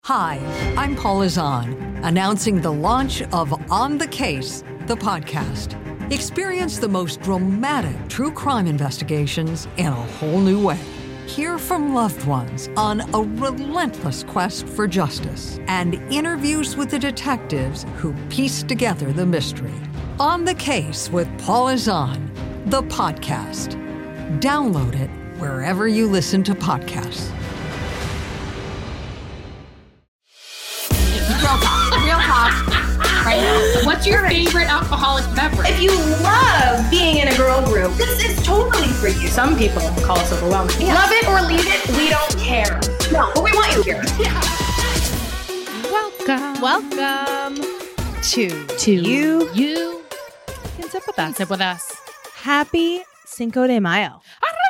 Hi, I'm Paula Zahn, announcing the launch of On the Case, the podcast. Experience the most dramatic true crime investigations in a whole new way. Hear from loved ones on a relentless quest for justice and interviews with the detectives who piece together the mystery. On the Case with Paula Zahn, the podcast. Download it wherever you listen to podcasts. Real talk right now. What's your favorite alcoholic beverage? If you love being in a girl group, this is totally for you. Some people call us overwhelming. Yeah. Love it or leave it, we don't care. No, but we want you here. Yeah. Welcome to You Can Sip With Us. Sip with us. Happy Cinco de Mayo.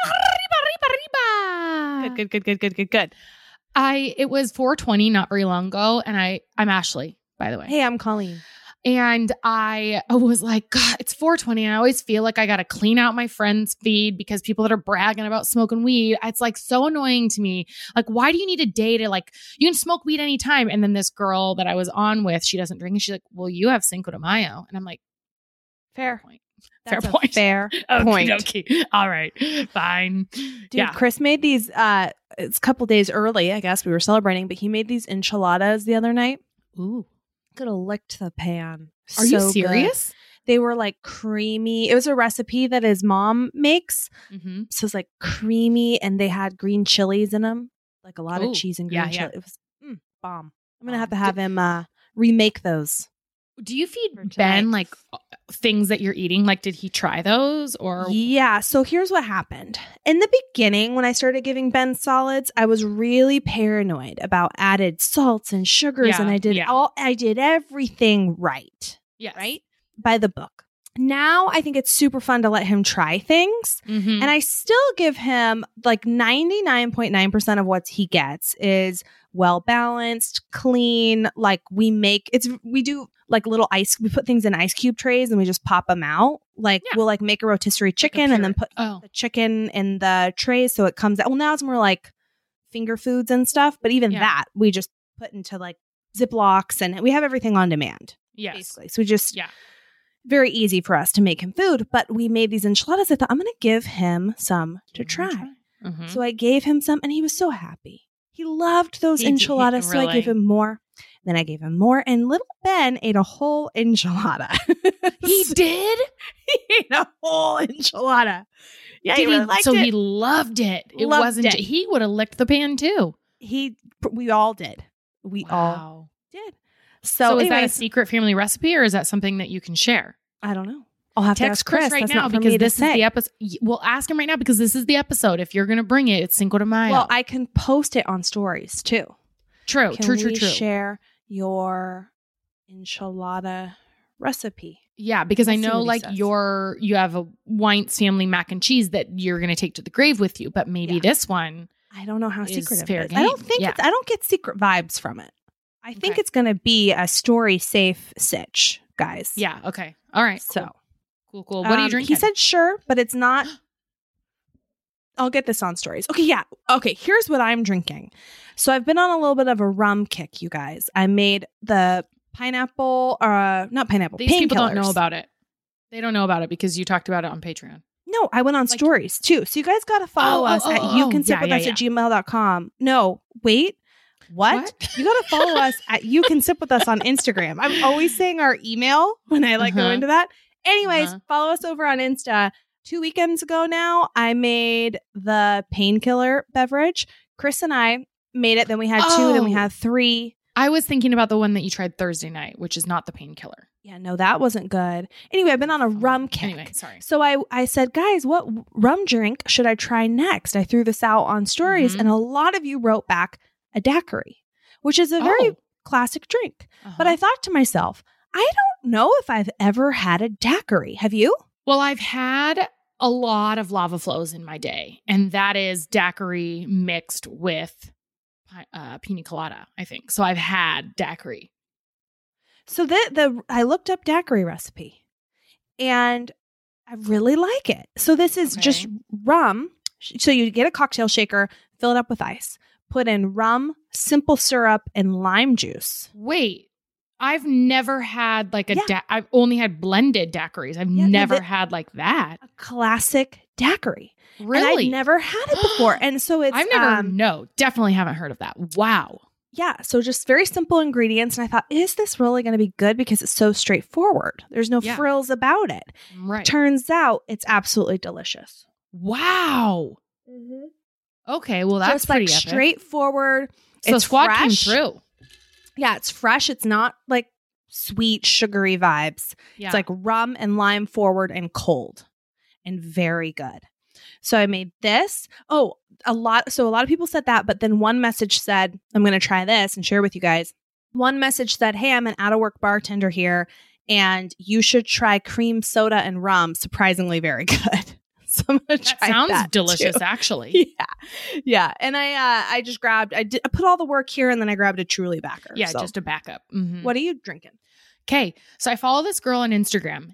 Good. It was 4:20 not very long ago, and I'm Ashley, by the way. Hey, I'm Colleen. And I was like, God, it's 4:20, and I always feel like I got to clean out my friends' feed because people that are bragging about smoking weed, it's like so annoying to me. Like, why do you need a day to you can smoke weed anytime? And then this girl that I was on with, she doesn't drink, and she's like, well, you have Cinco de Mayo. And I'm like, fair point. That's Fair point. Fair point. Okay. All right. Fine. Dude, Chris made these, it's a couple days early, I guess. We were celebrating, but he made these enchiladas the other night. Ooh. Could have licked the pan. Are you serious? Good. They were like creamy. It was a recipe that his mom makes. Mm-hmm. So it's like creamy, and they had green chilies in them. Like a lot of cheese and green chili. It was bomb. I'm going to have him remake those. Do you feed Ben like things that you're eating? Like, did he try those or? Yeah. So here's what happened. In the beginning, when I started giving Ben solids, I was really paranoid about added salts and sugars. And I did everything right. Yes. Right? By the book. Now I think it's super fun to let him try things. Mm-hmm. And I still give him like 99.9% of what he gets is well balanced, clean. Like we do like little we put things in ice cube trays and we just pop them out. Like we'll like make a rotisserie chicken and then put the chicken in the trays so it comes out. Well, now it's more like finger foods and stuff. But even that we just put into like Ziplocs, and we have everything on demand. Yes. Basically. So we just very easy for us to make him food. But we made these enchiladas. I thought I'm going to give him some to try. Mm-hmm. So I gave him some, and he was so happy. He loved those enchiladas, so I gave him more. Then I gave him more, and little Ben ate a whole enchilada. He did? He ate a whole enchilada. Yeah, he really liked it. So he loved it. He would have licked the pan too. We all did. We all did. So is that a secret family recipe, or is that something that you can share? I don't know. I'll have to ask Chris right now because this is the episode. We'll ask him right now because this is the episode. If you're going to bring it, it's Cinco de Mayo. Well, I can post it on stories too. True. Share your enchilada recipe. Yeah, because I know like you have a Weintz family mac and cheese that you're going to take to the grave with you, but maybe this one. I don't know how secretive fair it is. game. I don't get secret vibes from it. I think it's going to be a story safe sitch, guys. Yeah. Okay. All right. So cool. What are you drinking? He said sure, but it's not. I'll get this on stories. Okay. Yeah. Okay. Here's what I'm drinking. So I've been on a little bit of a rum kick, you guys. I made the pineapple, not pineapple. These people don't know about it. They don't know about it because you talked about it on Patreon. No, I went on stories too. So you guys got to follow us at youcansipwithus@gmail.com. No, wait. What? You got to follow us at You Can Sip With Us on Instagram. I'm always saying our email when I go into that. Anyways, follow us over on Insta. 2 weekends ago now, I made the painkiller beverage. Chris and I made it. Then we had 2. Then we had 3. I was thinking about the one that you tried Thursday night, which is not the painkiller. Yeah, no, that wasn't good. Anyway, I've been on a rum kick. Anyway, sorry. So I said, guys, what rum drink should I try next? I threw this out on stories, and a lot of you wrote back a daiquiri, which is a very classic drink. But I thought to myself, I don't know if I've ever had a daiquiri. Have you? Well, I've had a lot of lava flows in my day, and that is daiquiri mixed with pina colada, I think. So I've had daiquiri. So I looked up daiquiri recipe, and I really like it. So this is just rum. So you get a cocktail shaker, fill it up with ice, put in rum, simple syrup, and lime juice. Wait, I've never had like Yeah. I've only had blended daiquiris. I've Yeah, no, never the- had like that. A classic daiquiri. Really? And I've never had it before. And so it's I've never, definitely haven't heard of that. Wow. yeah, so just very simple ingredients. And I thought, is this really going to be good? Because it's so straightforward. There's no Yeah. frills about it. Right. Turns out it's absolutely delicious. Wow. Okay, well that's Just like pretty epic. straightforward. So it's squad fresh. came through. Yeah, it's fresh. It's not like sweet, sugary vibes. Yeah. It's like rum and lime forward and cold and very good. So I made this. Oh, a lot of people said that, but then one message said, I'm going to try this and share with you guys. One message said, hey, I'm an out of work bartender here and you should try cream soda and rum. Surprisingly very good. So I'm going to that try sounds that delicious, too. actually. Yeah. And I just grabbed, I put all the work here and then I grabbed a Truly backer. Yeah, So just a backup. Mhm. what are you drinking? Okay, so I follow this girl on Instagram,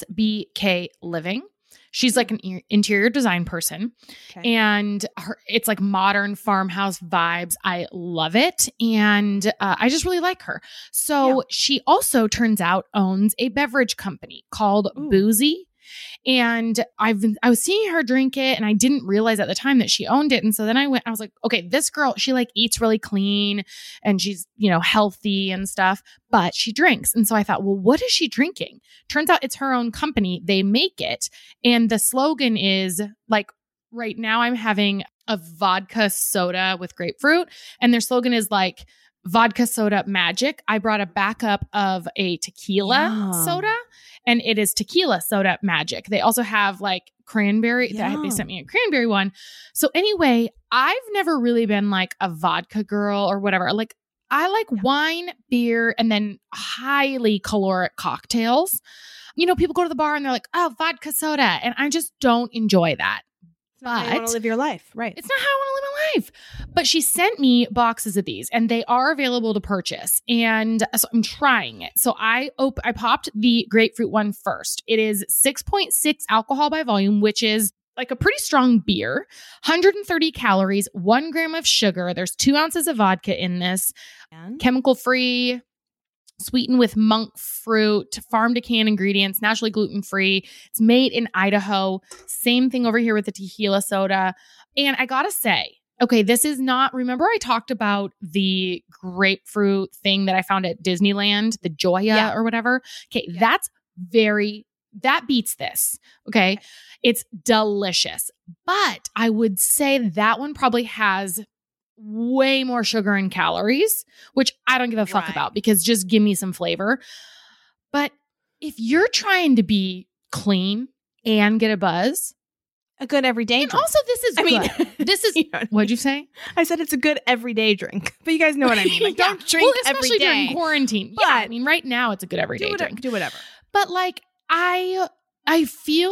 SBK Living. She's like an interior design person, Okay. and it's like modern farmhouse vibes. I love it, and I just really like her. So she also turns out owns a beverage company called Ooh. Boozy. And I was seeing her drink it and I didn't realize at the time that she owned it. And so then I was like, okay, this girl, she like eats really clean and she's, healthy and stuff, but she drinks. And so I thought, well, what is she drinking? Turns out it's her own company. They make it. And the slogan is like, right now I'm having a vodka soda with grapefruit. And their slogan is like, vodka soda magic. I brought a backup of a tequila Yum. soda, and it is tequila soda magic. They also have like cranberry. They Yum. sent me a cranberry one. So anyway, I've never really been like a vodka girl or whatever. Like I like wine, beer, and then highly caloric cocktails. People go to the bar and they're like, oh, vodka soda. And I just don't enjoy that. It's not how you want to live your life. Right. It's not how I want to live my life. But she sent me boxes of these and they are available to purchase. And so I'm trying it. So I popped the grapefruit one first. It is 6.6 alcohol by volume, which is like a pretty strong beer, 130 calories, 1 gram of sugar. There's 2 ounces of vodka in this, chemical free, sweetened with monk fruit, farm to can ingredients, naturally gluten free. It's made in Idaho. Same thing over here with the tequila soda. And I gotta say, okay, this is not, remember I talked about the grapefruit thing that I found at Disneyland, the Joya or whatever? Okay, that beats this. Okay. It's delicious. But I would say that one probably has way more sugar and calories, which I don't give a fuck Right. about because just give me some flavor. But if you're trying to be clean and get a buzz, A good everyday and drink. also this is good. This is, You know what I mean? what'd you say? I said it's a good everyday drink, but you guys know what I mean. Like, Yeah. don't drink well, every especially day. during quarantine. But- Yeah, I mean, right now it's a good everyday drink. Do whatever. But like, I feel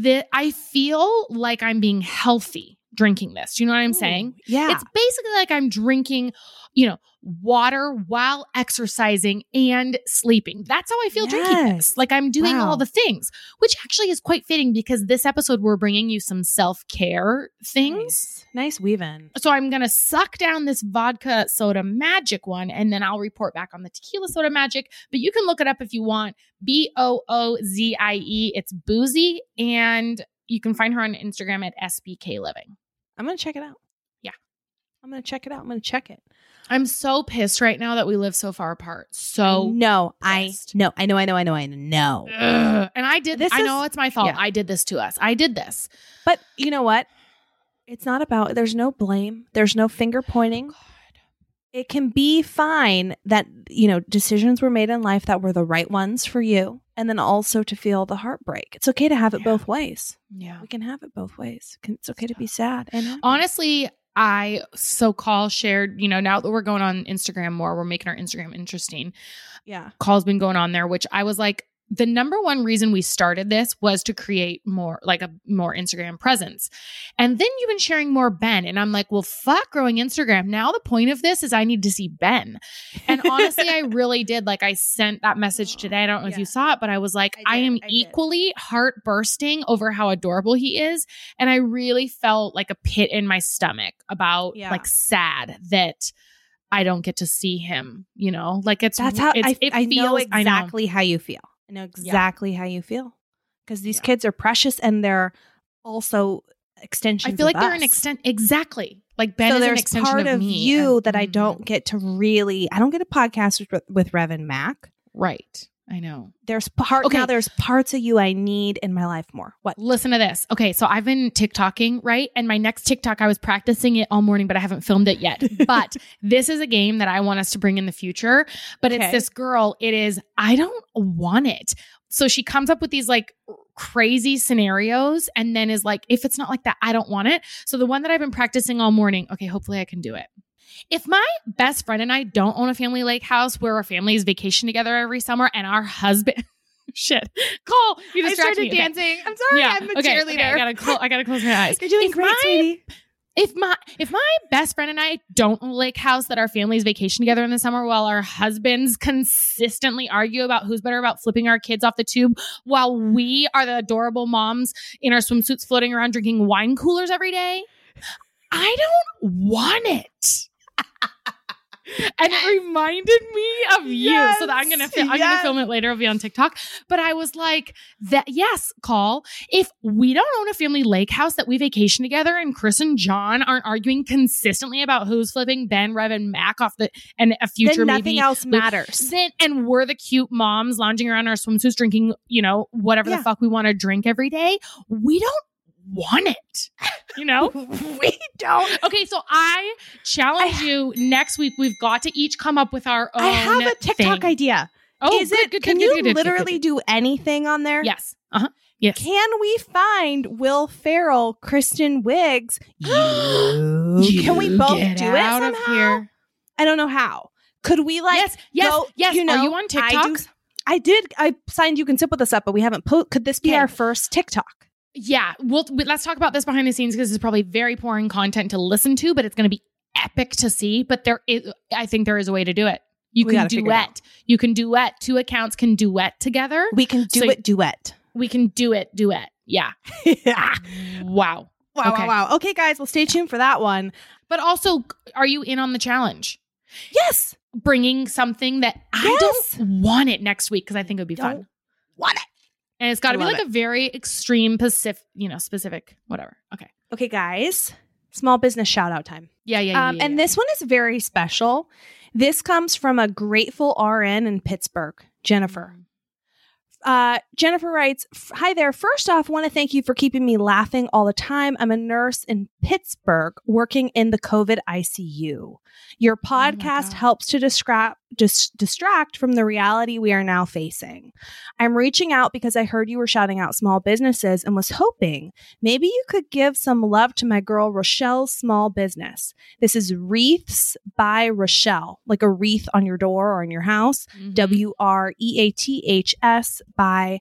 like I'm being healthy drinking this. Do you know what I'm saying? Yeah. It's basically like I'm drinking, water while exercising and sleeping. That's how I feel drinking this. Yes. Like I'm doing Wow. all the things, which actually is quite fitting because this episode we're bringing you some self-care things. Nice weave in. So I'm going to suck down this vodka soda magic one and then I'll report back on the tequila soda magic. But you can look it up if you want. BOOZIE. It's Boozy. And you can find her on Instagram at SBK Living. I'm going to check it out. Yeah. I'm going to check it out. I'm going to check it. I'm so pissed right now that we live so far apart. So No, pissed. I know. Ugh. And I did. This I is- know it's my fault. yeah. I did this to us. I did this. But you know what? It's not about, there's no blame. There's no finger pointing. It can be fine that, decisions were made in life that were the right ones for you. And then also to feel the heartbreak. It's okay to have it both ways. Yeah. We can have it both ways. It's okay to be sad. And happy. Honestly, Call shared, now that we're going on Instagram more, we're making our Instagram interesting. Yeah. Call's been going on there, which I was like, the number one reason we started this was to create more Instagram presence. And then you've been sharing more Ben. And I'm like, well, fuck growing Instagram. Now the point of this is I need to see Ben. And honestly, I really did. Like I sent that message today. I don't know if you saw it, but I was like, I am equally heart bursting over how adorable he is. And I really felt like a pit in my stomach about like sad that I don't get to see him, you know, like I know exactly how you feel. I know exactly how you feel because these kids are precious and they're also extensions. I feel like of they're us. an extent. Exactly. Like Ben is an extension part of me. you that I don't get to really, I don't get a podcast with Rev and Mac. Right. I know. There's there's parts of you I need in my life more. What? Listen to this. Okay. So I've been TikToking, right? And my next TikTok, I was practicing it all morning, but I haven't filmed it yet. But this is a game that I want us to bring in the future. But it's this girl. It is, I don't want it. So she comes up with these like crazy scenarios and then is like, if it's not like that, I don't want it. So the one that I've been practicing all morning, okay, hopefully I can do it. If my best friend and I don't own a family lake house where our families vacation together every summer and our husband, shit, Cole, you distracted me. Dancing. Okay. I'm sorry, I'm a cheerleader. Okay, I gotta close my eyes. You're doing great, sweetie. If my best friend and I don't own a lake house that our families vacation together in the summer while our husbands consistently argue about who's better about flipping our kids off the tube while we are the adorable moms in our swimsuits floating around drinking wine coolers every day, I don't want it. And it reminded me of you. So that I'm gonna film it later. It'll be on TikTok. But I was like, Call. If we don't own a family lake house that we vacation together and Chris and John aren't arguing consistently about who's flipping Ben, Rev, and Mac off and a future then nothing else matters. And we're the cute moms lounging around in our swimsuits drinking, you know, whatever the fuck we want to drink every day. We don't want it, you know? We don't. Okay, so I challenge you next week. We've got to each come up with our own. I have a TikTok idea. Oh, can you literally do anything on there? Yes. Yes. Can we find Will Ferrell, Kristen Wiig? Can we both do it somehow? Of here. I don't know how. Could we yes. You know, are you on TikTok? I did. I signed You Can Sip With Us up, but we haven't could this be our first TikTok? Yeah, let's talk about this behind the scenes because it's probably very boring content to listen to, but it's going to be epic to see. But I think there is a way to do it. You can duet. You can duet. Two accounts can duet together. We can duet. We can do it duet. Yeah. Wow. Wow. Okay, guys. Well, stay tuned for that one. But also, are you in on the challenge? Yes. Bringing something that I don't want it next week because I think it would be fun. Want it. And it's got to be like a very extreme specific, whatever. Okay. Okay, guys. Small business shout out time. Yeah. And this one is very special. This comes from a grateful RN in Pittsburgh, Jennifer. Jennifer writes, "Hi there. First off, want to thank you for keeping me laughing all the time. I'm a nurse in Pittsburgh working in the COVID ICU. Your podcast helps to distract from the reality we are now facing. I'm reaching out because I heard you were shouting out small businesses and was hoping maybe you could give some love to my girl Rochelle's small business. This is Wreaths by Rochelle, like a wreath on your door or in your house. WREATHS by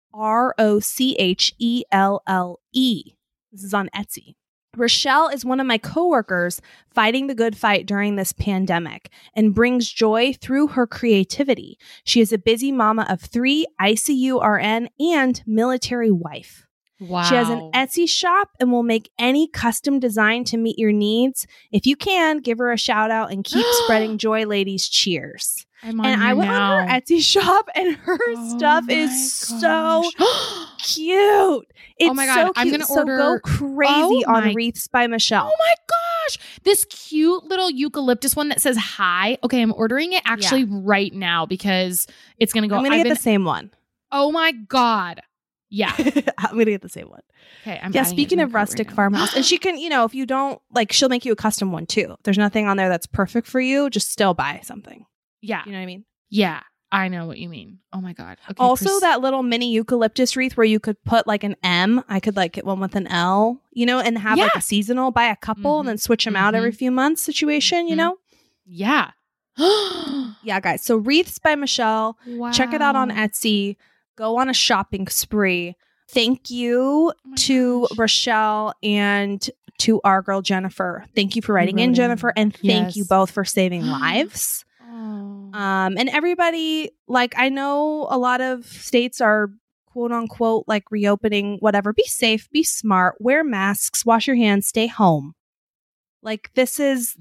ROCHELLE. This is on Etsy. Rochelle is one of my coworkers fighting the good fight during this pandemic and brings joy through her creativity. She is a busy mama of 3, ICU RN, and military wife. Wow. She has an Etsy shop and will make any custom design to meet your needs. If you can, give her a shout out and keep spreading joy, ladies. Cheers." I went on her Etsy shop and her stuff is so cute. It's my God. so cute. I'm going to order. So go crazy on Wreaths by Michelle. Oh my gosh. This cute little eucalyptus one that says hi. Okay, I'm ordering it actually right now because it's going to go. I'm going to get the same one. Oh my God. Yeah. I'm going to get the same one. Okay. Speaking of rustic farmhouse, and she can, if you don't like, she'll make you a custom one too. If there's nothing on there that's perfect for you, just still buy something. Yeah. You know what I mean? Yeah. I know what you mean. Oh my God. Okay, also, that little mini eucalyptus wreath where you could put like an M. I could like get one with an L, and have like a seasonal, buy a couple and then switch them out every few months situation, Yeah. Yeah, guys. So Wreaths by Michelle. Wow. Check it out on Etsy. go on a shopping spree. Thank you to Rochelle and to our girl Jennifer. Thank you for writing in, Jennifer, and thank you both for saving lives. And everybody, like, I know a lot of states are quote unquote like reopening, whatever. Be safe, be smart, wear masks, wash your hands, stay home. Like, this is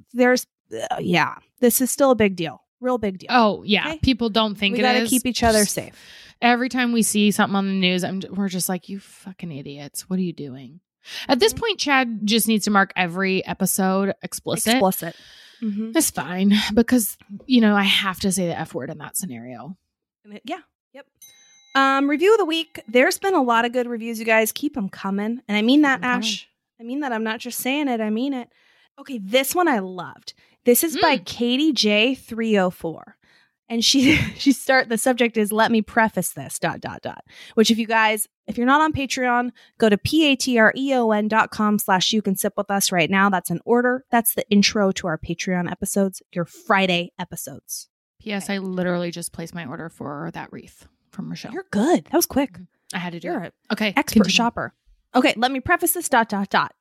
still a big deal. Real big deal. Oh, yeah. Okay? People don't think we it gotta is. keep each other safe. Every time we see something on the news, we're just like, you fucking idiots. What are you doing? At this point, Chad just needs to mark every episode explicit. Mm-hmm. It's fine because, you know, I have to say the F word in that scenario. Yeah. Yep. Review of the week. There's been a lot of good reviews, you guys. Keep them coming. And I mean that, Ash. I mean that. I'm not just saying it. I mean it. Okay, this one I loved. This is by Katie J304. And the subject is, let me preface this, ... Which if you're not on Patreon, go to patreon.com/youcansipwithus right now. That's an order. That's the intro to our Patreon episodes, your Friday episodes. P.S. Okay. I literally just placed my order for that wreath from Rochelle. You're good. That was quick. I had to do You're it. Okay. Expert shopper. Okay, let me preface this ... by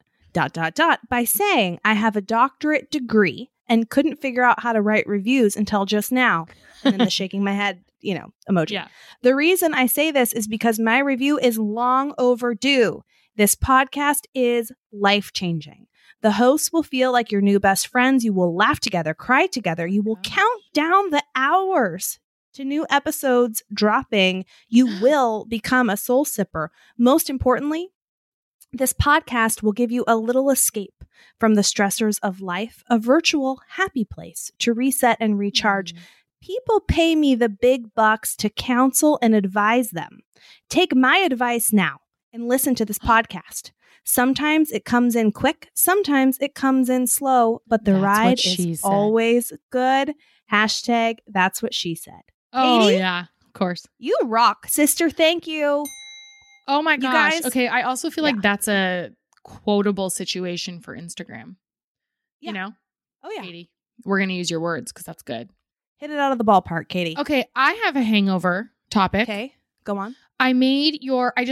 saying I have a doctorate degree and couldn't figure out how to write reviews until just now. And then the shaking my head, emoji. Yeah. The reason I say this is because my review is long overdue. This podcast is life-changing. The hosts will feel like your new best friends. You will laugh together, cry together. You will count down the hours to new episodes dropping. You will become a soul sipper. Most importantly, this podcast will give you a little escape from the stressors of life, a virtual happy place to reset and recharge. People pay me the big bucks to counsel and advise them. Take my advice now and listen to this podcast. Sometimes it comes in quick, sometimes it comes in slow, but the ride is always good. Hashtag that's what she said. Oh, Katie, yeah, of course. You rock, sister. Thank you. Oh my gosh. Guys, okay, I also feel like that's a quotable situation for Instagram. Yeah. You know? Oh, yeah. Katie, we're going to use your words because that's good. Hit it out of the ballpark, Katie. Okay, I have a hangover topic. Okay, go on. maybe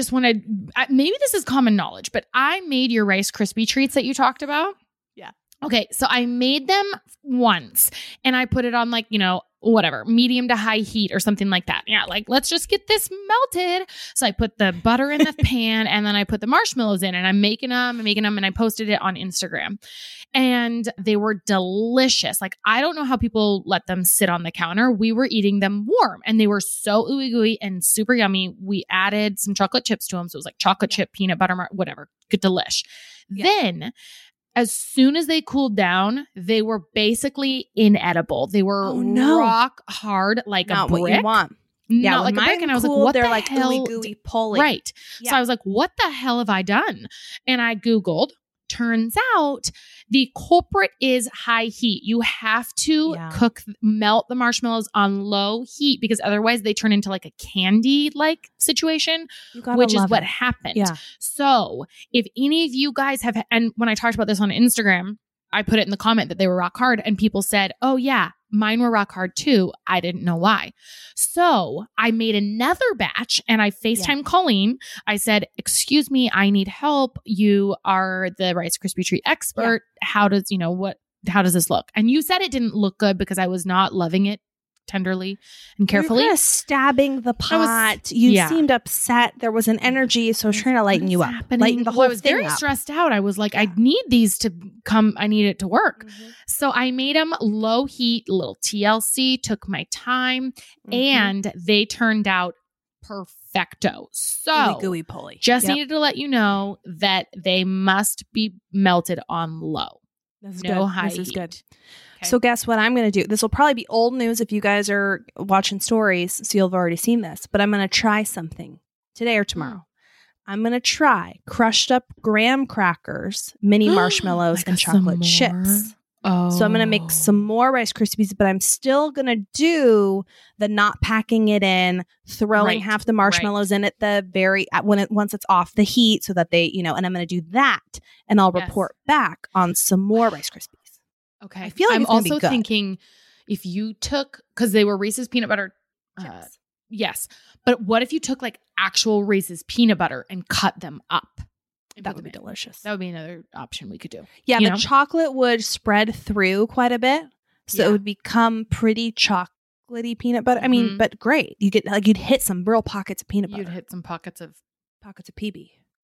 this is common knowledge, but I made your Rice Krispie treats that you talked about. Yeah. Okay, so I made them once and I put it on whatever, medium to high heat or something like that. Yeah, let's just get this melted. So I put the butter in the pan and then I put the marshmallows in and I'm making them and I posted it on Instagram. And they were delicious. I don't know how people let them sit on the counter. We were eating them warm and they were so ooey gooey and super yummy. We added some chocolate chips to them. So it was chocolate chip, peanut butter, whatever. Good delish. Yeah. Then as soon as they cooled down, they were basically inedible. They were rock hard, like not a brick. What you want. Not like a brick. And I was like, what they're the hell? Ooey gooey pulley. Right. Yeah. So I was like, what the hell have I done? And I Googled. Turns out the culprit is high heat. You have to melt the marshmallows on low heat because otherwise they turn into a candy situation, which is what happened. Yeah. So if any of you guys have, and when I talked about this on Instagram, I put it in the comment that they were rock hard and people said, oh yeah, mine were rock hard too. I didn't know why. So I made another batch and I FaceTime Colleen. I said, excuse me, I need help. You are the Rice Krispie treat expert. Yeah. How does this look? And you said it didn't look good because I was not loving it tenderly and carefully. You were kind of stabbing the pot. You seemed upset. There was an energy. So I was trying to lighten you up. Lighten the whole I was thing very up. stressed out. I was like, I need these to come. I need it to work. Mm-hmm. So I made them low heat, little TLC, took my time, and they turned out perfecto. So gooey pulley. Just needed to let you know that they must be melted on low. This is high heat. This is good. Okay. So guess what I'm going to do? This will probably be old news if you guys are watching stories, so you'll have already seen this. But I'm going to try something today or tomorrow. I'm going to try crushed up graham crackers, mini marshmallows, and chocolate chips. Oh. So I'm going to make some more Rice Krispies, but I'm still going to do the not packing it in, throwing half the marshmallows in at the once it's off the heat so that they, and I'm going to do that. And I'll report back on some more Rice Krispies. Okay. I feel like I'm it's gonna be also good. thinking if you took, because they were Reese's peanut butter Yes. But what if you took like actual Reese's peanut butter and cut them up? That would be delicious. That would be another option we could do. Yeah, the chocolate would spread through quite a bit. So it would become pretty chocolatey peanut butter. I mean, but great. You get like you'd hit some real pockets of peanut butter. You'd hit some pockets of PB.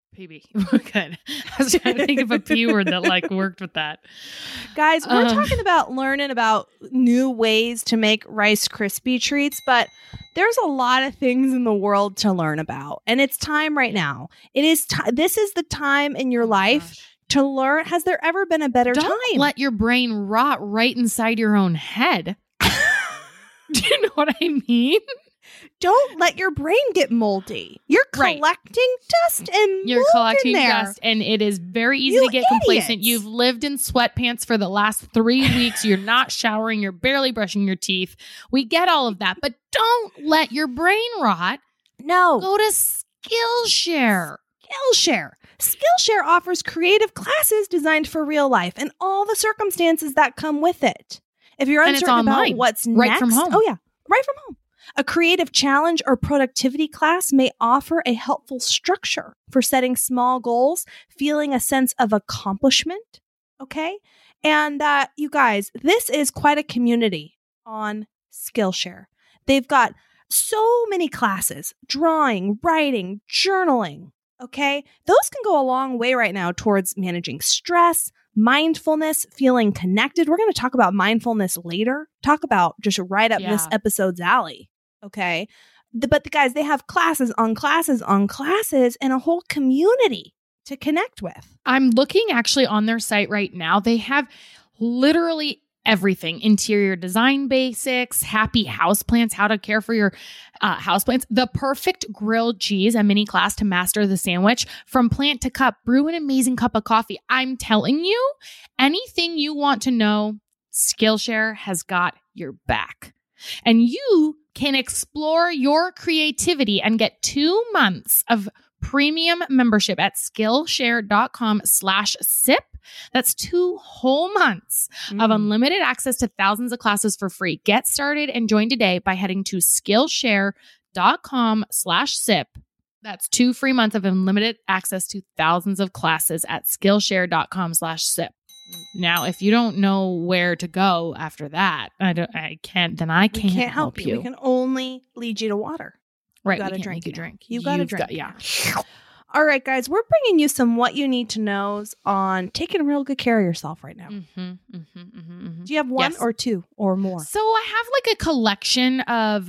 Good. I was trying to think of a P word that like worked with that. Guys, we're talking about learning about new ways to make Rice Krispie treats, but there's a lot of things in the world to learn about. And it's time right now. It is this is the time in your life to learn. Has there ever been a better time? Don't let your brain rot right inside your own head. Do you know what I mean? Don't let your brain get moldy. You're collecting dust and you're collecting dust, and it is very easy to get complacent. You've lived in sweatpants for the last 3 weeks. You're not showering. You're barely brushing your teeth. We get all of that, but don't let your brain rot. No. Go to Skillshare. Skillshare offers creative classes designed for real life and all the circumstances that come with it. If you're uncertain about what's next, right from home. Oh yeah, right from home. A creative challenge or productivity class may offer a helpful structure for setting small goals, feeling a sense of accomplishment. Okay. And you guys, this is quite a community on Skillshare. They've got so many classes, drawing, writing, journaling. Okay. Those can go a long way right now towards managing stress, mindfulness, feeling connected. We're going to talk about mindfulness later. Talk about just right up this episode's alley. Okay. But the guys, they have classes on classes on classes and a whole community to connect with. I'm looking actually on their site right now. They have literally everything: interior design basics, happy houseplants, how to care for your houseplants, the perfect grilled cheese, a mini class to master the sandwich, from plant to cup, brew an amazing cup of coffee. I'm telling you, anything you want to know, Skillshare has got your back. And you can explore your creativity and get 2 months of premium membership at Skillshare.com/sip. That's 2 whole months of unlimited access to thousands of classes for free. Get started and join today by heading to Skillshare.com/sip. That's 2 free months of unlimited access to thousands of classes at Skillshare.com/sip. Now, if you don't know where to go after that, I can't help you. We can only lead you to water. Right. You got to drink. You got to drink. Yeah. All right, guys, we're bringing you some what you need to knows on taking real good care of yourself right now. Do you have one or two or more? So I have like a collection of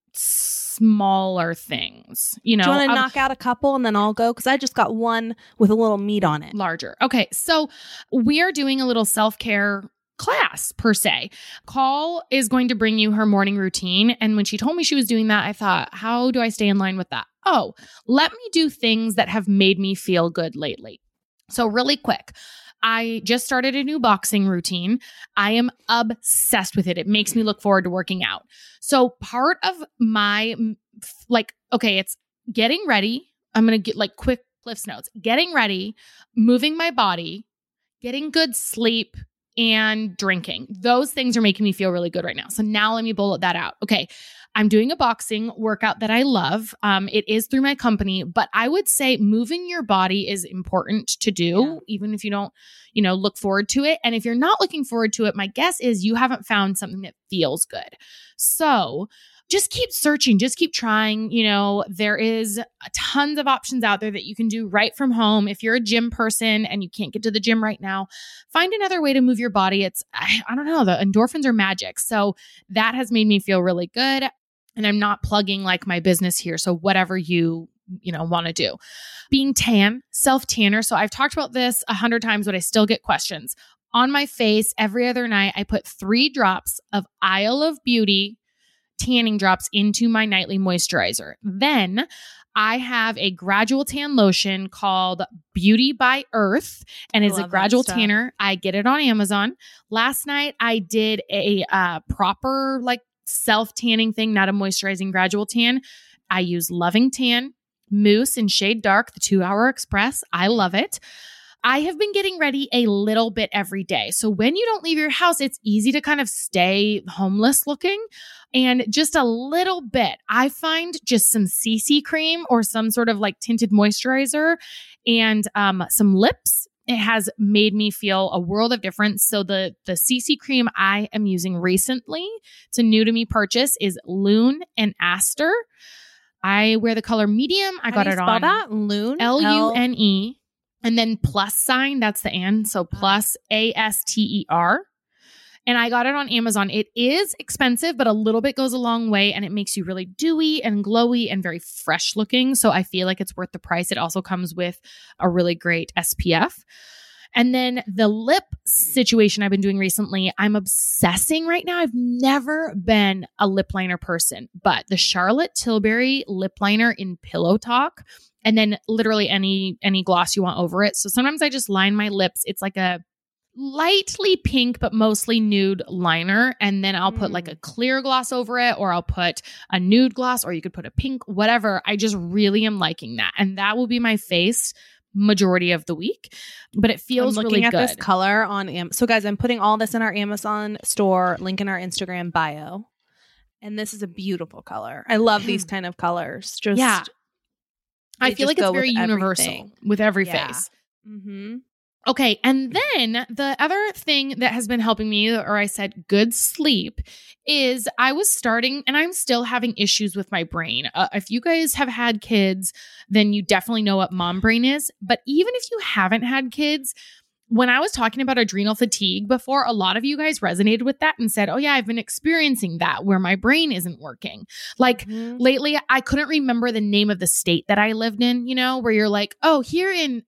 smaller things, Do you want to knock out a couple and then I'll go? Because I just got one with a little meat on it. Larger. Okay. So we are doing a little self-care class per se. Call is going to bring you her morning routine. And when she told me she was doing that, I thought, how do I stay in line with that? Oh, let me do things that have made me feel good lately. So really quick, I just started a new boxing routine. I am obsessed with it. It makes me look forward to working out. So part of my, it's getting ready. I'm going to get like quick Cliff's Notes, getting ready, moving my body, getting good sleep, and drinking. Those things are making me feel really good right now. So now let me bullet that out. Okay. I'm doing a boxing workout that I love. It is through my company, but I would say moving your body is important to do, even if you don't, look forward to it. And if you're not looking forward to it, my guess is you haven't found something that feels good. So just keep searching, just keep trying. There is tons of options out there that you can do right from home. If you're a gym person and you can't get to the gym right now, find another way to move your body. I don't know, the endorphins are magic. So that has made me feel really good. And I'm not plugging like my business here. So whatever you want to do. Being tan, self-tanner. So I've talked about this 100 times, but I still get questions. On my face, every other night, I put 3 drops of Isle of Beauty tanning drops into my nightly moisturizer. Then I have a gradual tan lotion called Beauty by Earth, and it's a gradual tanner. I get it on Amazon. Last night, I did a proper self-tanning thing, not a moisturizing gradual tan. I use Loving Tan, Mousse, and Shade Dark, the 2-Hour Express. I love it. I have been getting ready a little bit every day. So when you don't leave your house, it's easy to kind of stay homeless looking. And just a little bit, I find just some CC cream or some sort of like tinted moisturizer and some lips. It has made me feel a world of difference. So the CC cream I am using recently, it's a new to me purchase, is Lune and Aster. I wear the color medium. I got it on. How do you spell that? Lune? Lune. And then plus sign, that's the and. So plus ASTER. And I got it on Amazon. It is expensive, but a little bit goes a long way, and it makes you really dewy and glowy and very fresh looking. So I feel like it's worth the price. It also comes with a really great SPF. And then the lip situation I've been doing recently, I'm obsessing right now. I've never been a lip liner person, but the Charlotte Tilbury lip liner in Pillow Talk, and then literally any gloss you want over it. So sometimes I just line my lips. It's like a lightly pink, but mostly nude liner. And then I'll put like a clear gloss over it, or I'll put a nude gloss, or you could put a pink, whatever. I just really am liking that. And that will be my face majority of the week, but it feels really good. I'm looking at this color on So guys, I'm putting all this in our Amazon store, link in our Instagram bio. And this is a beautiful color. I love these kind of colors. Just yeah. I feel like it's very universal with every face. Mm-hmm. Okay. And then the other thing that has been helping me, or I said good sleep, is I was starting, and I'm still having issues with my brain. If you guys have had kids, then you definitely know what mom brain is. But even if you haven't had kids, when I was talking about adrenal fatigue before, a lot of you guys resonated with that and said, oh yeah, I've been experiencing that where my brain isn't working. Like lately, I couldn't remember the name of the state that I lived in, you know, where you're like, oh, here in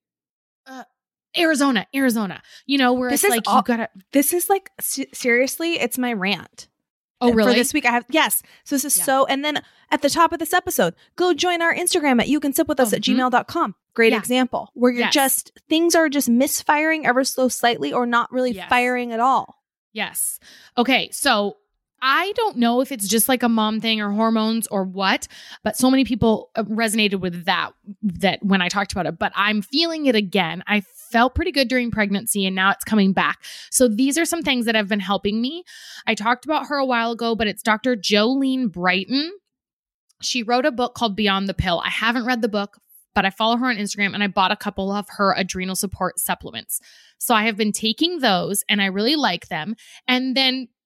Arizona, you know, where this it's like, you gotta. This is like, seriously, it's my rant. Oh, really? For this week, I have, yes. So this is so, and then at the top of this episode, go join our Instagram at youcansipwithus at gmail.com. Great example where you're just, things are just misfiring ever so slightly or not really firing at all. Yes. Okay. So I don't know if it's just like a mom thing or hormones or what, but so many people resonated with that when I talked about it, but I'm feeling it again. I felt pretty good during pregnancy and now it's coming back. So these are some things that have been helping me. I talked about her a while ago, but it's Dr. Jolene Brighton. She wrote a book called Beyond the Pill. I haven't read the book, but I follow her on Instagram and I bought a couple of her adrenal support supplements. So I have been taking those and I really like them. And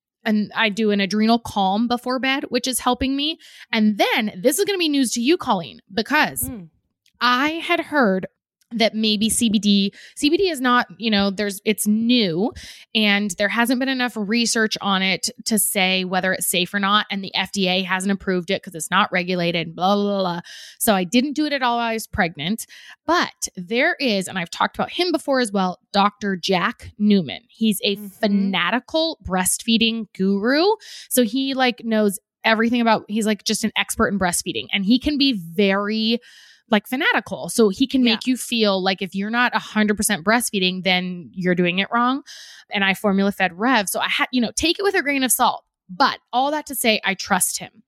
I do an adrenal calm before bed, which is helping me. And then this is going to be news to you, Colleen, because I had heard that maybe CBD is not, you know, it's new and there hasn't been enough research on it to say whether it's safe or not. And the FDA hasn't approved it because it's not regulated, blah, blah, blah. So I didn't do it at all while I was pregnant, but there is, and I've talked about him before as well, Dr. Jack Newman. He's a fanatical breastfeeding guru. So he like knows everything he's like just an expert in breastfeeding, and he can be very like fanatical. So he can make you feel like if you're not 100% breastfeeding, then you're doing it wrong. And I formula fed Rev. So I had, take it with a grain of salt, but all that to say, I trust him.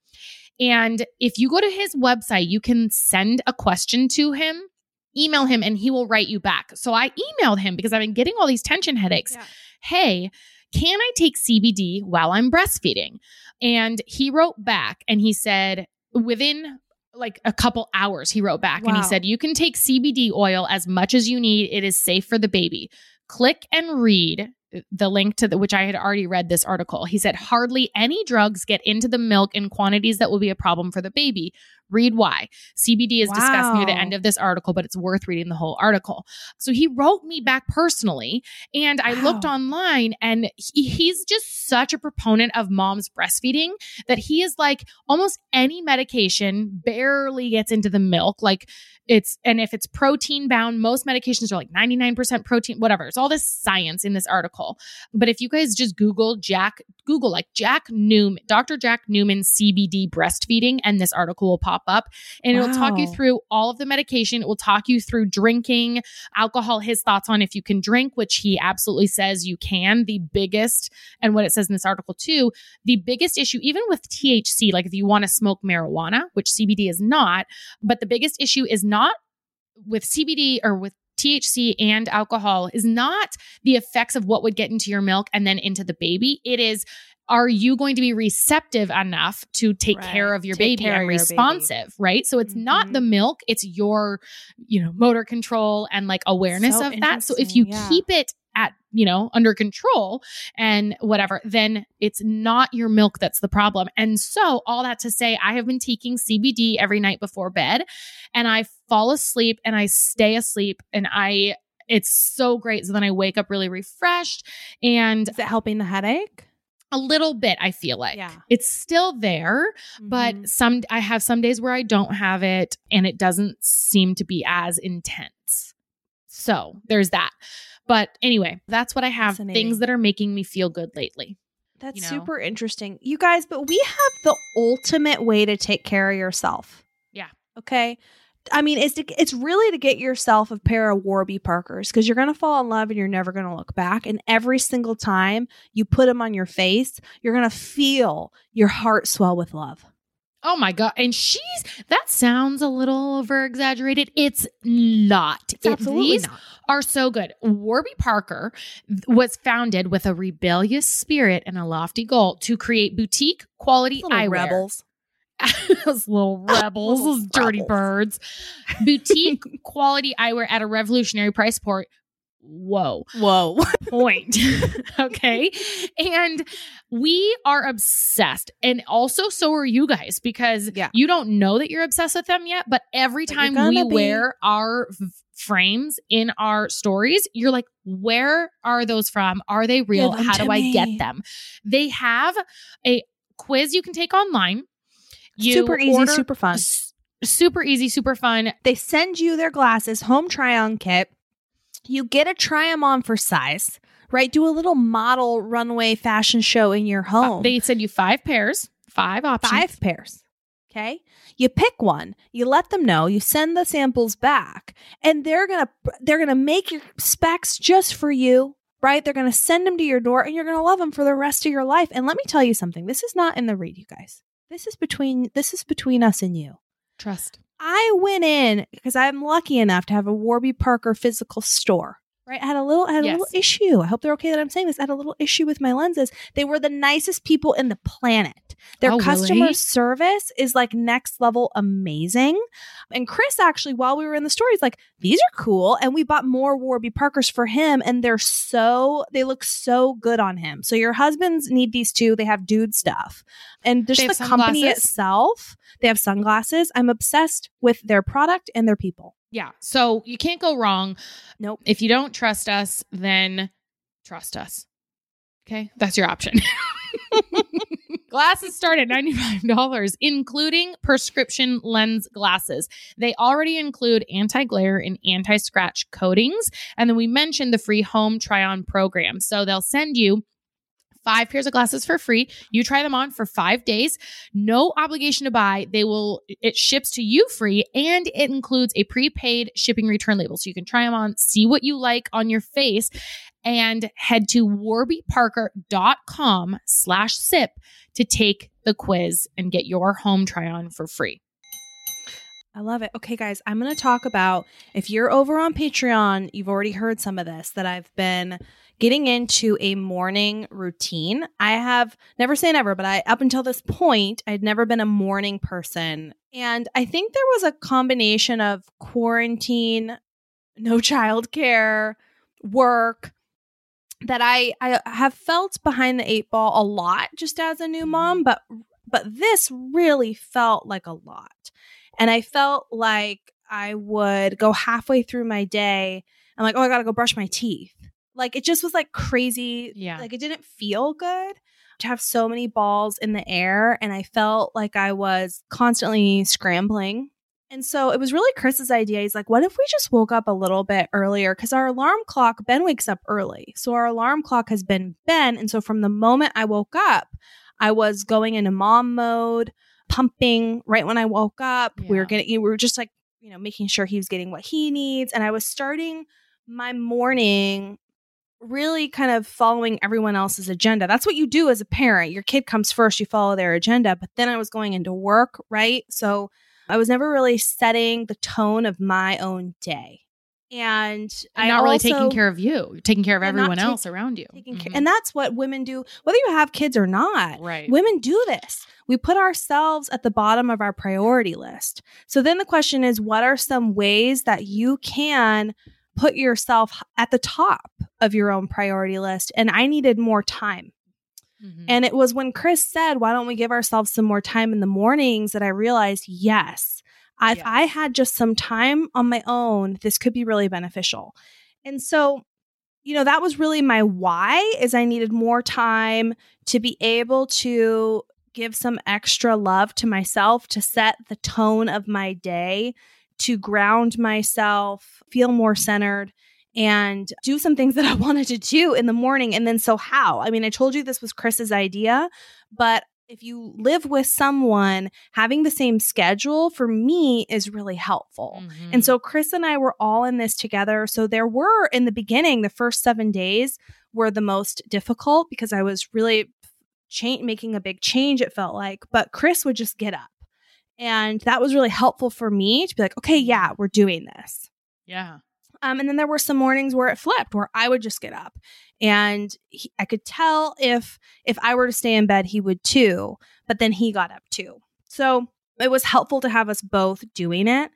And if you go to his website, you can send a question to him, email him, and he will write you back. So I emailed him because I've been getting all these tension headaches. Yeah. Hey, can I take CBD while I'm breastfeeding? And he wrote back and he said within like a couple hours, he wrote back and he said, you can take CBD oil as much as you need. It is safe for the baby. Click and read the link to which I had already read this article. He said, hardly any drugs get into the milk in quantities that will be a problem for the baby. Read why. CBD is discussed near the end of this article, but it's worth reading the whole article. So he wrote me back personally, and I looked online, and he's just such a proponent of mom's breastfeeding that he is like almost any medication barely gets into the milk. Like and if it's protein bound, most medications are like 99% protein, whatever. It's all this science in this article. But if you guys just Google like Jack Newman, Dr. Jack Newman CBD breastfeeding, and this article will pop up and it'll talk you through all of the medication. It will talk you through drinking, alcohol, his thoughts on if you can drink, which he absolutely says you can. The biggest, and what it says in this article too, the biggest issue, even with THC, like if you want to smoke marijuana, which CBD is not, but the biggest issue is not with CBD or with THC and alcohol is not the effects of what would get into your milk and then into the baby. It is, are you going to be receptive enough to take care of your baby and responsive, right? So it's not the milk, it's your, motor control and like awareness of that. So if you keep it at, under control and whatever, then it's not your milk that's the problem. And so all that to say, I have been taking CBD every night before bed, and I fall asleep and I stay asleep, and it's so great. So then I wake up really refreshed. And is it helping the headache? A little bit, I feel like. It's still there, but I have some days where I don't have it and it doesn't seem to be as intense. So there's that. But anyway, that's what I have. Things that are making me feel good lately. That's super interesting. You guys, but we have the ultimate way to take care of yourself. Yeah. Okay. I mean, it's really to get yourself a pair of Warby Parkers, because you're going to fall in love and you're never going to look back. And every single time you put them on your face, you're going to feel your heart swell with love. Oh my God. And that sounds a little over exaggerated. It's not. It's absolutely These not. Are so good. Warby Parker was founded with a rebellious spirit and a lofty goal to create boutique quality eyewear. Rebels. Those little rebels, those dirty birds. Boutique quality eyewear at a revolutionary price point. Whoa. Point. Okay. And we are obsessed. And also, so are you guys, because you don't know that you're obsessed with them yet. But every time we wear our frames in our stories, you're like, where are those from? Are they real? How do I get them? They have a quiz you can take online. Super easy, super fun. Super easy, super fun. They send you their glasses, home try-on kit. You get to try them on for size, right? Do a little model runway fashion show in your home. They send you 5 pairs, 5 options. 5 pairs. Okay. You pick one, you let them know, you send the samples back, and they're going to make your specs just for you, right? They're going to send them to your door, and you're going to love them for the rest of your life. And let me tell you something. This is not in the read, you guys. This is between us and you. Trust. I went in because I'm lucky enough to have a Warby Parker physical store. Right? I had a little issue. I hope they're okay that I'm saying this. I had a little issue with my lenses. They were the nicest people in the planet. Their customer service is like next level amazing. And Chris, actually, while we were in the store, he's like, these are cool. And we bought more Warby Parkers for him. And they look so good on him. So your husbands need these too. They have dude stuff. And just the company itself, they have sunglasses. I'm obsessed with their product and their people. Yeah. So you can't go wrong. Nope. If you don't trust us, then trust us. Okay. That's your option. Glasses start at $95, including prescription lens glasses. They already include anti-glare and anti-scratch coatings. And then we mentioned the free home try-on program. So they'll send you 5 pairs of glasses for free. You try them on for 5 days. No obligation to buy. It ships to you free, and it includes a prepaid shipping return label. So you can try them on, see what you like on your face, and head to warbyparker.com/sip to take the quiz and get your home try on for free. I love it. Okay, guys, I'm going to talk about, if you're over on Patreon, you've already heard some of this, that I've been getting into a morning routine. I have never say never, but up until this point, I'd never been a morning person. And I think there was a combination of quarantine, no childcare, work, that I have felt behind the 8 ball a lot just as a new mom, but this really felt like a lot. And I felt like I would go halfway through my day and like, oh, I got to go brush my teeth. Like, it just was like crazy. Yeah. Like, it didn't feel good to have so many balls in the air. And I felt like I was constantly scrambling. And so it was really Chris's idea. He's like, what if we just woke up a little bit earlier? Because our alarm clock, Ben wakes up early. So our alarm clock has been Ben. And so from the moment I woke up, I was going into mom mode, pumping right when I woke up. Yeah. We were just like, making sure he was getting what he needs. And I was starting my morning really kind of following everyone else's agenda. That's what you do as a parent. Your kid comes first, you follow their agenda. But then I was going into work, right? So I was never really setting the tone of my own day. And I'm not really taking care of you. You're taking care of everyone else around you. And that's what women do, whether you have kids or not. Right. Women do this. We put ourselves at the bottom of our priority list. So then the question is, what are some ways that you can put yourself at the top of your own priority list? And I needed more time. And it was when Chris said, why don't we give ourselves some more time in the mornings, that I realized, yes, if I had just some time on my own, this could be really beneficial. And so, that was really my why, is I needed more time to be able to give some extra love to myself, to set the tone of my day, to ground myself, feel more centered, and do some things that I wanted to do in the morning. And then, so how? I mean, I told you this was Chris's idea, but if you live with someone, having the same schedule for me is really helpful. And so Chris and I were all in this together. So there were, in the beginning, the first 7 days were the most difficult because I was really making a big change, it felt like. But Chris would just get up. And that was really helpful for me to be like, okay, yeah, we're doing this. Yeah. And then there were some mornings where it flipped, where I would just get up, and I could tell if I were to stay in bed, he would too, but then he got up too. So it was helpful to have us both doing it.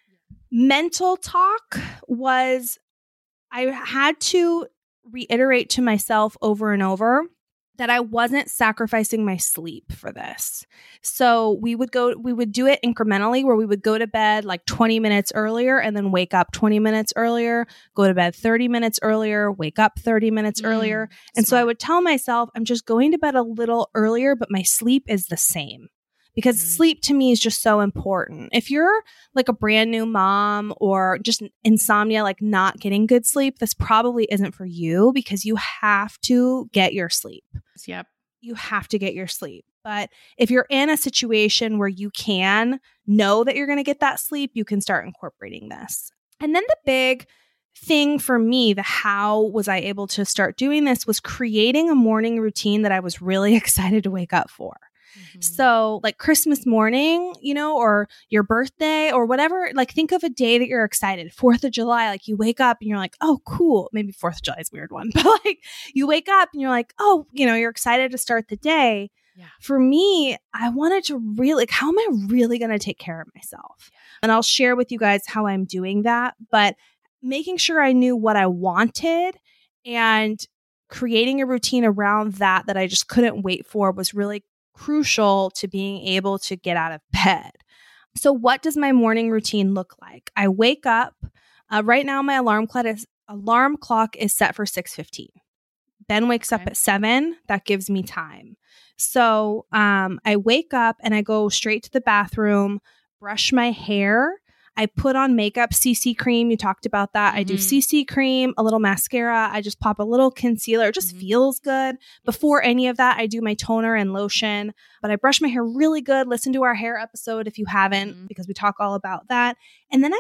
Mental talk was, I had to reiterate to myself over and over that I wasn't sacrificing my sleep for this. So we would do it incrementally, where we would go to bed like 20 minutes earlier and then wake up 20 minutes earlier, go to bed 30 minutes earlier, wake up 30 minutes earlier. And so I would tell myself, I'm just going to bed a little earlier, but my sleep is the same. Because sleep to me is just so important. If you're like a brand new mom or just insomnia, like not getting good sleep, this probably isn't for you, because you have to get your sleep. Yep. You have to get your sleep. But if you're in a situation where you can know that you're going to get that sleep, you can start incorporating this. And then the big thing for me, the how was I able to start doing this, was creating a morning routine that I was really excited to wake up for. So like Christmas morning, or your birthday or whatever, like think of a day that you're excited. 4th of July, like you wake up and you're like, oh, cool. Maybe 4th of July is a weird one, but like you wake up and you're like, oh, you're excited to start the day. Yeah. For me, I wanted to really, like, how am I really going to take care of myself? Yeah. And I'll share with you guys how I'm doing that, but making sure I knew what I wanted and creating a routine around that I just couldn't wait for was really crucial to being able to get out of bed. So what does my morning routine look like? I wake up. Right now, my alarm clock is set for 6:15. Ben wakes up at 7. That gives me time. So I wake up and I go straight to the bathroom, brush my hair. I put on makeup, CC cream. You talked about that. I do CC cream, a little mascara. I just pop a little concealer. It just feels good. Before any of that, I do my toner and lotion. But I brush my hair really good. Listen to our hair episode if you haven't, because we talk all about that. And then I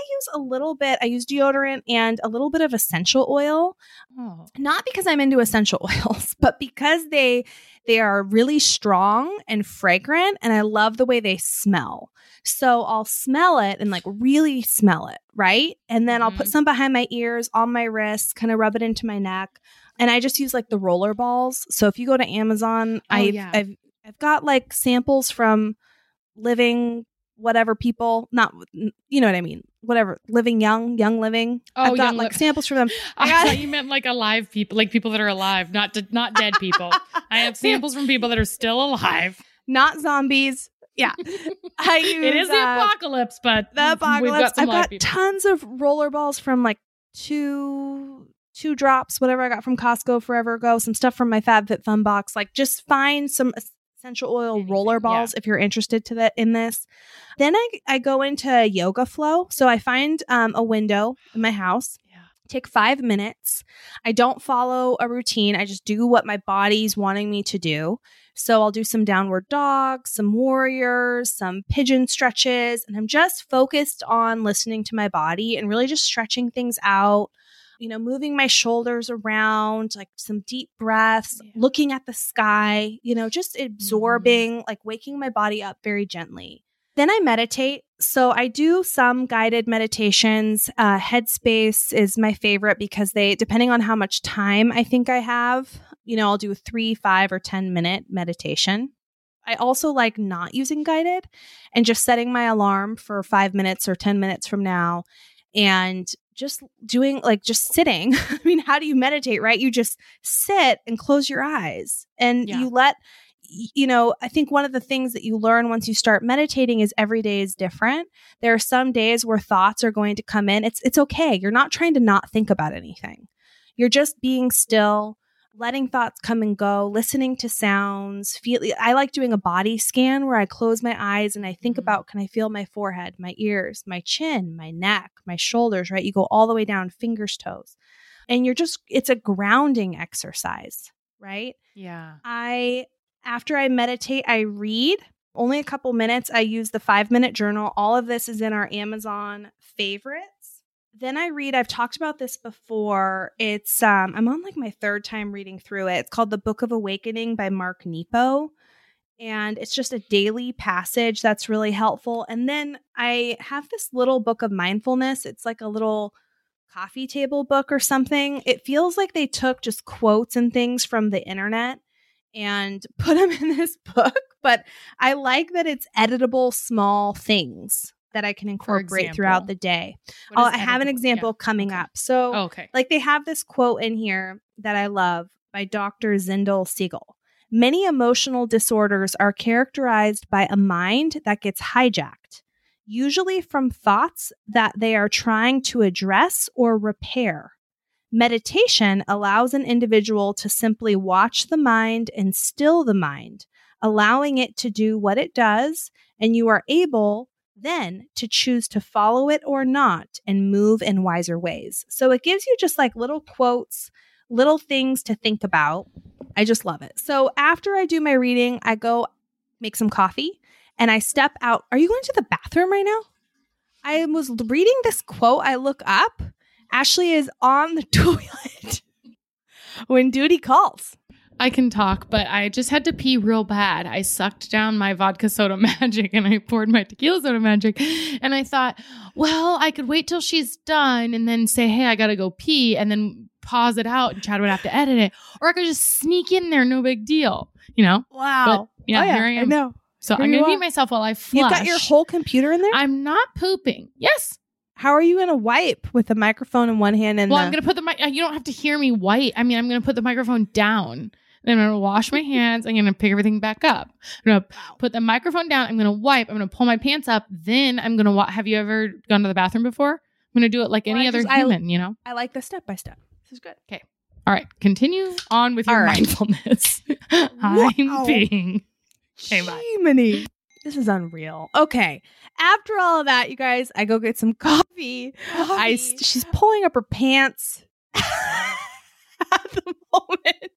use deodorant and a little bit of essential oil. Oh. Not because I'm into essential oils, but because they are really strong and fragrant, and I love the way they smell. So I'll smell it and like really smell it, right? And then I'll put some behind my ears, on my wrists, kind of rub it into my neck. And I just use like the roller balls. So if you go to Amazon, I've got like samples from Living whatever people, not, you know what I mean? Whatever, Living Young Living. Oh, I've got like samples from them. I thought you meant like alive people, like people that are alive, not dead people. I have samples from people that are still alive. Not zombies. Yeah. It is the apocalypse, but the apocalypse. I've got tons of roller balls from like two drops, whatever I got from Costco forever ago, some stuff from my FabFitFun box. Like just find some essential oil roller balls if you're interested in this. Then I go into yoga flow. So I find a window in my house. Take 5 minutes. I don't follow a routine. I just do what my body's wanting me to do. So I'll do some downward dog, some warriors, some pigeon stretches, and I'm just focused on listening to my body and really just stretching things out, moving my shoulders around, like some deep breaths, looking at the sky, just absorbing, like waking my body up very gently. Then I meditate. So I do some guided meditations. Headspace is my favorite because depending on how much time I think I have, I'll do a 3, 5, or 10-minute meditation. I also like not using guided and just setting my alarm for 5 minutes or 10 minutes from now and just doing just sitting. I mean, how do you meditate, right? You just sit and close your eyes and you let, I think one of the things that you learn once you start meditating is every day is different. There are some days where thoughts are going to come in. It's okay. You're not trying to not think about anything. You're just being still, letting thoughts come and go, listening to sounds. I like doing a body scan where I close my eyes and I think about, can I feel my forehead, my ears, my chin, my neck, my shoulders, right? You go all the way down, fingers, toes. And it's a grounding exercise, right? Yeah. After I meditate, I read only a couple minutes. I use the 5-minute journal. All of this is in our Amazon favorites. Then I read, I've talked about this before. It's, I'm on my 3rd time reading through it. It's called The Book of Awakening by Mark Nepo. And it's just a daily passage that's really helpful. And then I have this little book of mindfulness. It's like a little coffee table book or something. It feels like they took just quotes and things from the internet and put them in this book. But I like that it's editable small things that I can incorporate throughout the day. I have an example coming up. So they have this quote in here that I love by Dr. Zindel Siegel. Many emotional disorders are characterized by a mind that gets hijacked, usually from thoughts that they are trying to address or repair. Meditation allows an individual to simply watch the mind and still the mind, allowing it to do what it does, and you are able then to choose to follow it or not and move in wiser ways. So it gives you just little quotes, little things to think about. I just love it. So after I do my reading, I go make some coffee and I step out. Are you going to the bathroom right now? I was reading this quote. I look up. Ashley is on the toilet when duty calls. I can talk, but I just had to pee real bad. I sucked down my vodka soda magic and I poured my tequila soda magic. And I thought, well, I could wait till she's done and then say, hey, I got to go pee, and then pause it out and Chad would have to edit it. Or I could just sneak in there, no big deal, Wow. But, here I am. I know. So I'm going to mute myself while I flush. You've got your whole computer in there? I'm not pooping. Yes. How are you going to wipe with the microphone in one hand? And I'm going to put you don't have to hear me wipe. I mean, I'm going to put the microphone down. Then I'm going to wash my hands. I'm going to pick everything back up. I'm going to put the microphone down. I'm going to wipe. I'm going to pull my pants up. Then I'm going to have you ever gone to the bathroom before? I'm going to do it like any other human, I like the step by step. This is good. Okay. All right. Continue on with your mindfulness. I'm being. Okay, bye. This is unreal. Okay. After all of that, you guys, I go get some coffee. She's pulling up her pants at the moment.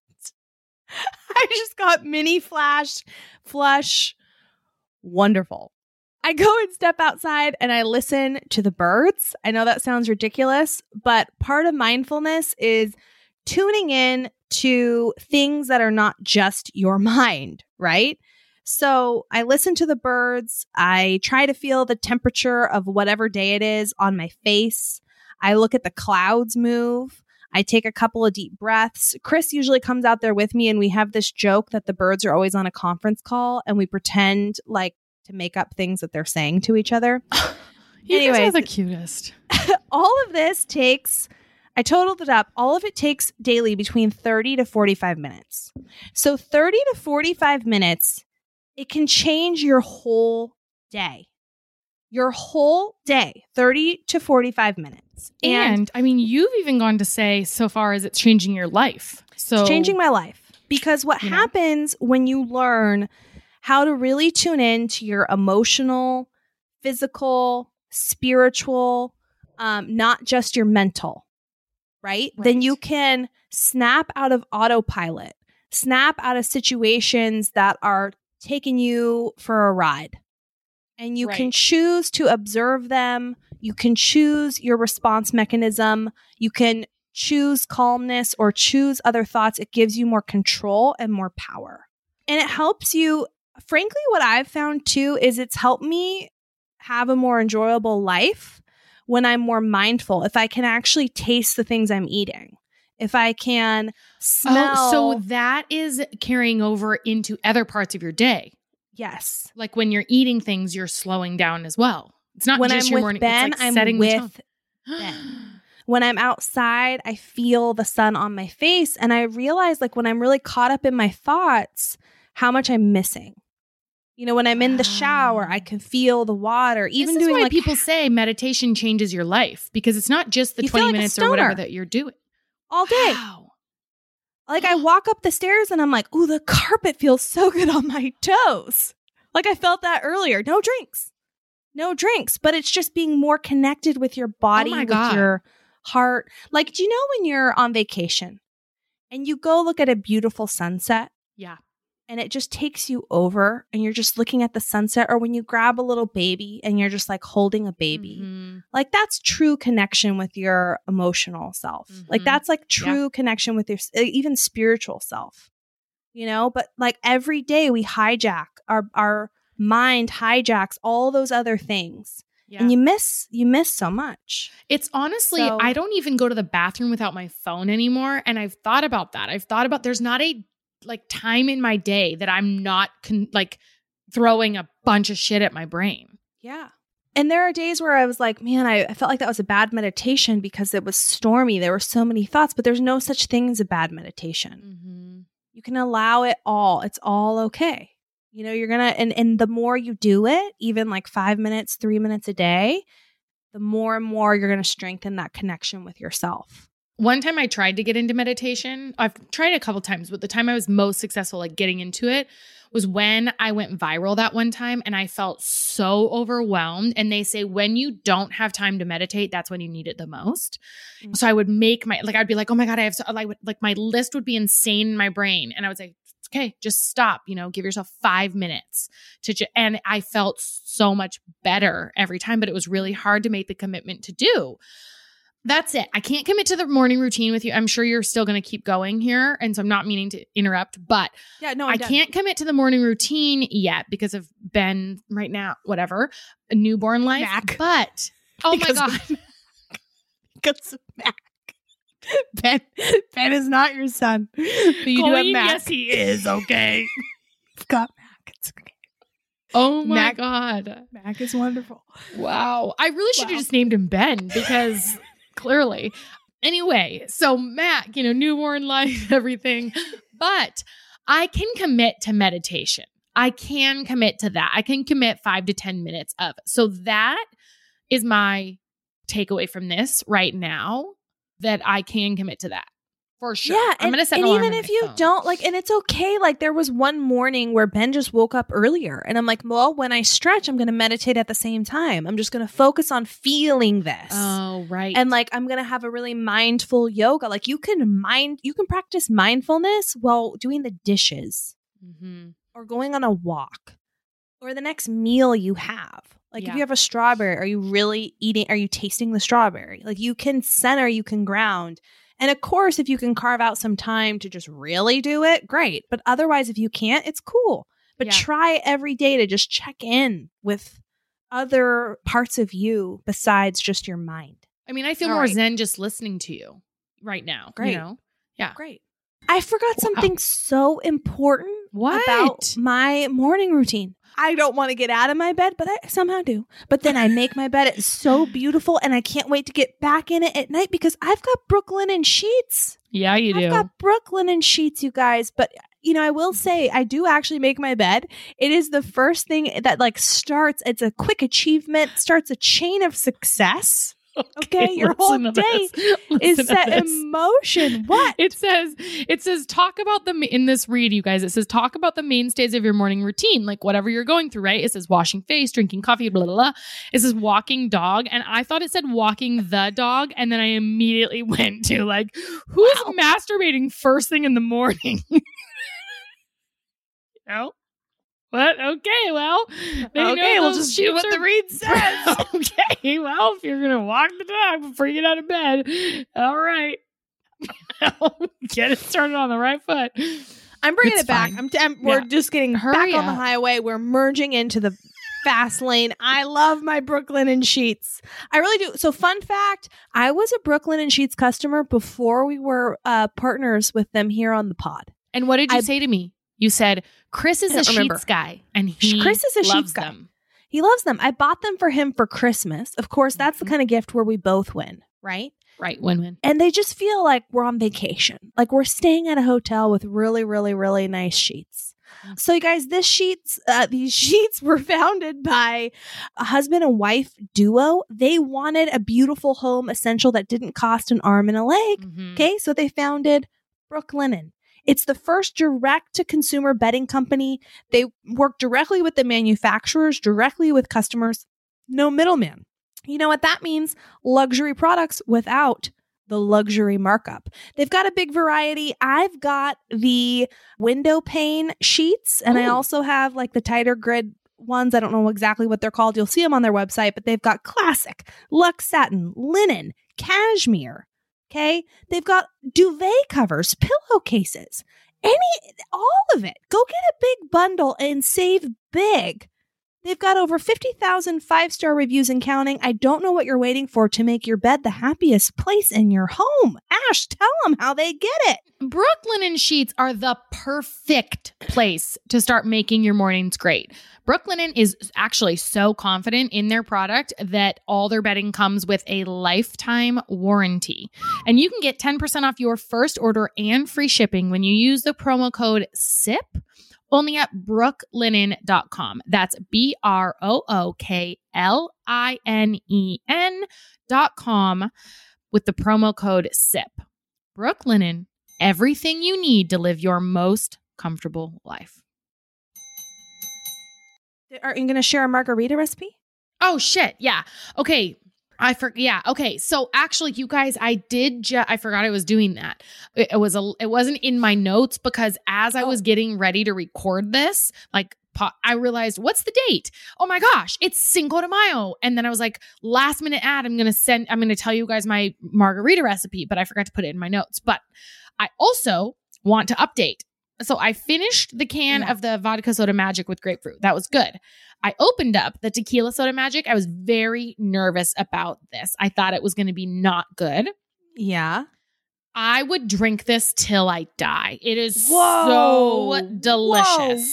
I just got mini flush. Wonderful. I go and step outside and I listen to the birds. I know that sounds ridiculous, but part of mindfulness is tuning in to things that are not just your mind, right? So I listen to the birds. I try to feel the temperature of whatever day it is on my face. I look at the clouds move. I take a couple of deep breaths. Chris usually comes out there with me and we have this joke that the birds are always on a conference call and we pretend to make up things that they're saying to each other. You guys are the cutest. All of this takes, I totaled it up, all of it takes daily between 30 to 45 minutes. So 30 to 45 minutes, it can change your whole day. Your whole day, 30 to 45 minutes. And I mean, you've even gone to say so far as it's changing your life. So it's changing my life. Because what happens when you learn how to really tune in to your emotional, physical, spiritual, not just your mental, right? Then you can snap out of autopilot, snap out of situations that are taking you for a ride. And you can choose to observe them. You can choose your response mechanism. You can choose calmness or choose other thoughts. It gives you more control and more power. And it helps you frankly, what I've found too is it's helped me have a more enjoyable life when I'm more mindful. If I can actually taste the things I'm eating, if I can smell. Oh, so that is carrying over into other parts of your day. Yes. Like when you're eating things, you're slowing down as well. It's not When just I'm your with morning. Ben, it's like I'm setting the tone. with Ben. When I'm outside, I feel the sun on my face. And I realize, like, when I'm really caught up in my thoughts, how much I'm missing. You know, when I'm in the shower, I can feel the water. Even this is doing why like people say meditation changes your life, because it's not just the You feel 20 like a minutes or whatever stoner. that you're doing. all day. Wow. Like I walk up the stairs and I'm like, ooh, the carpet feels so good on my toes. Like I felt that earlier. No drinks, but it's just being more connected with your body, with your heart. Like, do you know when you're on vacation and you go look at a beautiful sunset? Yeah. And it just takes you over and you're just looking at the sunset, or when you grab a little baby and you're just like holding a baby. Mm-hmm. Like that's true connection with your emotional self. Mm-hmm. Like that's like true connection with your even spiritual self, you know? But like every day we hijack our mind hijacks all those other things. Yeah. And you miss so much. It's honestly, I don't even go to the bathroom without my phone anymore. And I've thought about that. There's not a like time in my day that I'm not like throwing a bunch of shit at my brain. Yeah. And there are days where I was like, man, I felt like that was a bad meditation because it was stormy. There were so many thoughts, but there's no such thing as a bad meditation. Mm-hmm. You can allow it all. It's all okay. You know, you're going to, and the more you do it, even like 5 minutes, 3 minutes a day, the more and more you're going to strengthen that connection with yourself. One time I tried to get into meditation. I've tried a couple times, but the time I was most successful like getting into it was when I went viral that one time, and I felt so overwhelmed. And they say when you don't have time to meditate, that's when you need it the most. Mm-hmm. So I would make I'd be like, oh my God, my list would be insane in my brain. And I was like, okay, just stop, give yourself 5 minutes and I felt so much better every time, but it was really hard to make the commitment to do. That's it. I can't commit to the morning routine with you. I'm sure you're still going to keep going here. And so I'm not meaning to interrupt, but I can't commit to the morning routine yet because of Ben right now, whatever, a newborn life. Mac. But, oh my God. Because of Mac. Ben is not your son. But you do have Mac. Yes, he is. Okay. I've got Mac. It's okay. Oh my God. Mac is wonderful. Wow. I really should have just named him Ben because clearly. Anyway, so Mac, newborn life, everything. But I can commit to meditation. I can commit to that. I can commit 5 to 10 minutes of it. So that is my takeaway from this right now, that I can commit to that. For sure. Yeah, I'm going to set an alarm. And even if you don't, and it's okay. Like there was one morning where Ben just woke up earlier and I'm like, well, when I stretch, I'm going to meditate at the same time. I'm just going to focus on feeling this. Oh, right. And I'm going to have a really mindful yoga. Like you can practice mindfulness while doing the dishes or going on a walk or the next meal you have. If you have a strawberry, are you tasting the strawberry? Like you can center, you can ground. And of course, if you can carve out some time to just really do it, great. But otherwise, if you can't, it's cool. But try every day to just check in with other parts of you besides just your mind. I mean, I feel more zen just listening to you right now. Great. Yeah. Great. I forgot something so important about my morning routine. I don't want to get out of my bed, but I somehow do. But then I make my bed. It's so beautiful, and I can't wait to get back in it at night because I've got Brooklinen sheets. Yeah, you do. I've got Brooklinen sheets, you guys. But, I will say I do actually make my bed. It is the first thing that starts. It's a quick achievement, starts a chain of success. Okay, your whole day is set in motion. What? It says talk about in this read, you guys, it says talk about the mainstays of your morning routine, like whatever you're going through, right? It says washing face, drinking coffee, blah, blah, blah. It says walking dog. And I thought it said walking the dog. And then I immediately went to who's masturbating first thing in the morning? What? Okay, well. We'll just do what the read says. Okay, well, if you're going to walk the dog before you get out of bed, all right. Get it started on the right foot. I'm bringing It's it back. fine. We're Yeah. just getting Hurry back on the up. highway. We're merging into the fast lane. I love my Brooklinen sheets. I really do. So fun fact, I was a Brooklinen sheets customer before we were partners with them here on the pod. And what did you say to me? You said, Chris is I a don't remember. sheets guy and he Chris is a loves sheets guy. them. He loves them. I bought them for him for Christmas. Of course, that's the kind of gift where we both win, right? Right. Win-win. And they just feel like we're on vacation. Like we're staying at a hotel with really, really, really nice sheets. So you guys, these sheets were founded by a husband and wife duo. They wanted a beautiful home essential that didn't cost an arm and a leg. Mhm. Okay. So they founded Brooklinen. It's the first direct-to-consumer bedding company. They work directly with the manufacturers, directly with customers. No middleman. You know what that means? Luxury products without the luxury markup. They've got a big variety. I've got the window pane sheets, and I Ooh. also have like the tighter grid ones. I don't know exactly what they're called. You'll see them on their website, but they've got classic, luxe satin, linen, cashmere. Okay. They've got duvet covers, pillowcases, all of it. Go get a big bundle and save big. They've got over 50,000 5-star reviews and counting. I don't know what you're waiting for to make your bed the happiest place in your home. Ash, tell them how they get it. Brooklinen sheets are the perfect place to start making your mornings great. Brooklinen is actually so confident in their product that all their bedding comes with a lifetime warranty. And you can get 10% off your first order and free shipping when you use the promo code SIP only at brooklinen.com. That's BROOKLINEN.com with the promo code SIP. Brooklinen, everything you need to live your most comfortable life. Are you going to share a margarita recipe? Oh, shit. Yeah. Okay. Yeah. Okay. So actually, you guys, I forgot I was doing that. It wasn't in my notes because as I was getting ready to record this, I realized, what's the date? Oh my gosh, it's Cinco de Mayo. And then I was like, last minute ad, I'm going to tell you guys my margarita recipe, but I forgot to put it in my notes. But I also want to update. So I finished the can of the vodka soda magic with grapefruit. That was good. I opened up the tequila soda magic. I was very nervous about this. I thought it was going to be not good. Yeah. I would drink this till I die. It is so delicious.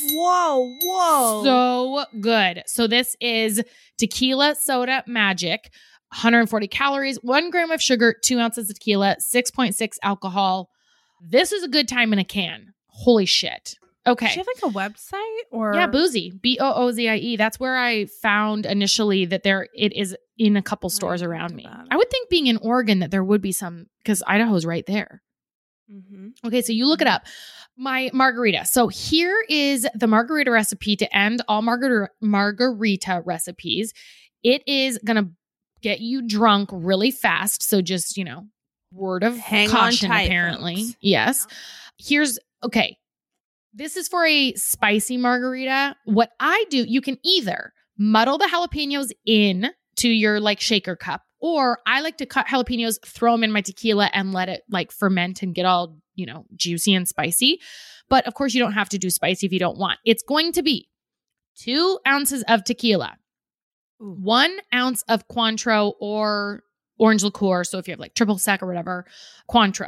Whoa. So good. So this is tequila soda magic, 140 calories, 1 gram of sugar, 2 ounces of tequila, 6.6 alcohol. This is a good time in a can. Holy shit. Okay. Do you have like a website or? Yeah, Boozy, BOOZIE. That's where I found initially that it is in a couple stores around me. I would think being in Oregon that there would be some because Idaho's right there. Mm-hmm. Okay, so you look it up. My margarita. So here is the margarita recipe to end all margarita recipes. It is going to get you drunk really fast. So just, word of Hang caution, on tight, apparently. folks. Yes. Okay. This is for a spicy margarita. What I do, you can either muddle the jalapenos in to your shaker cup, or I like to cut jalapenos, throw them in my tequila and let it ferment and get all, juicy and spicy. But of course you don't have to do spicy if you don't want. It's going to be 2 ounces of tequila, 1 ounce of Cointreau or orange liqueur. So if you have triple sec or whatever, Cointreau.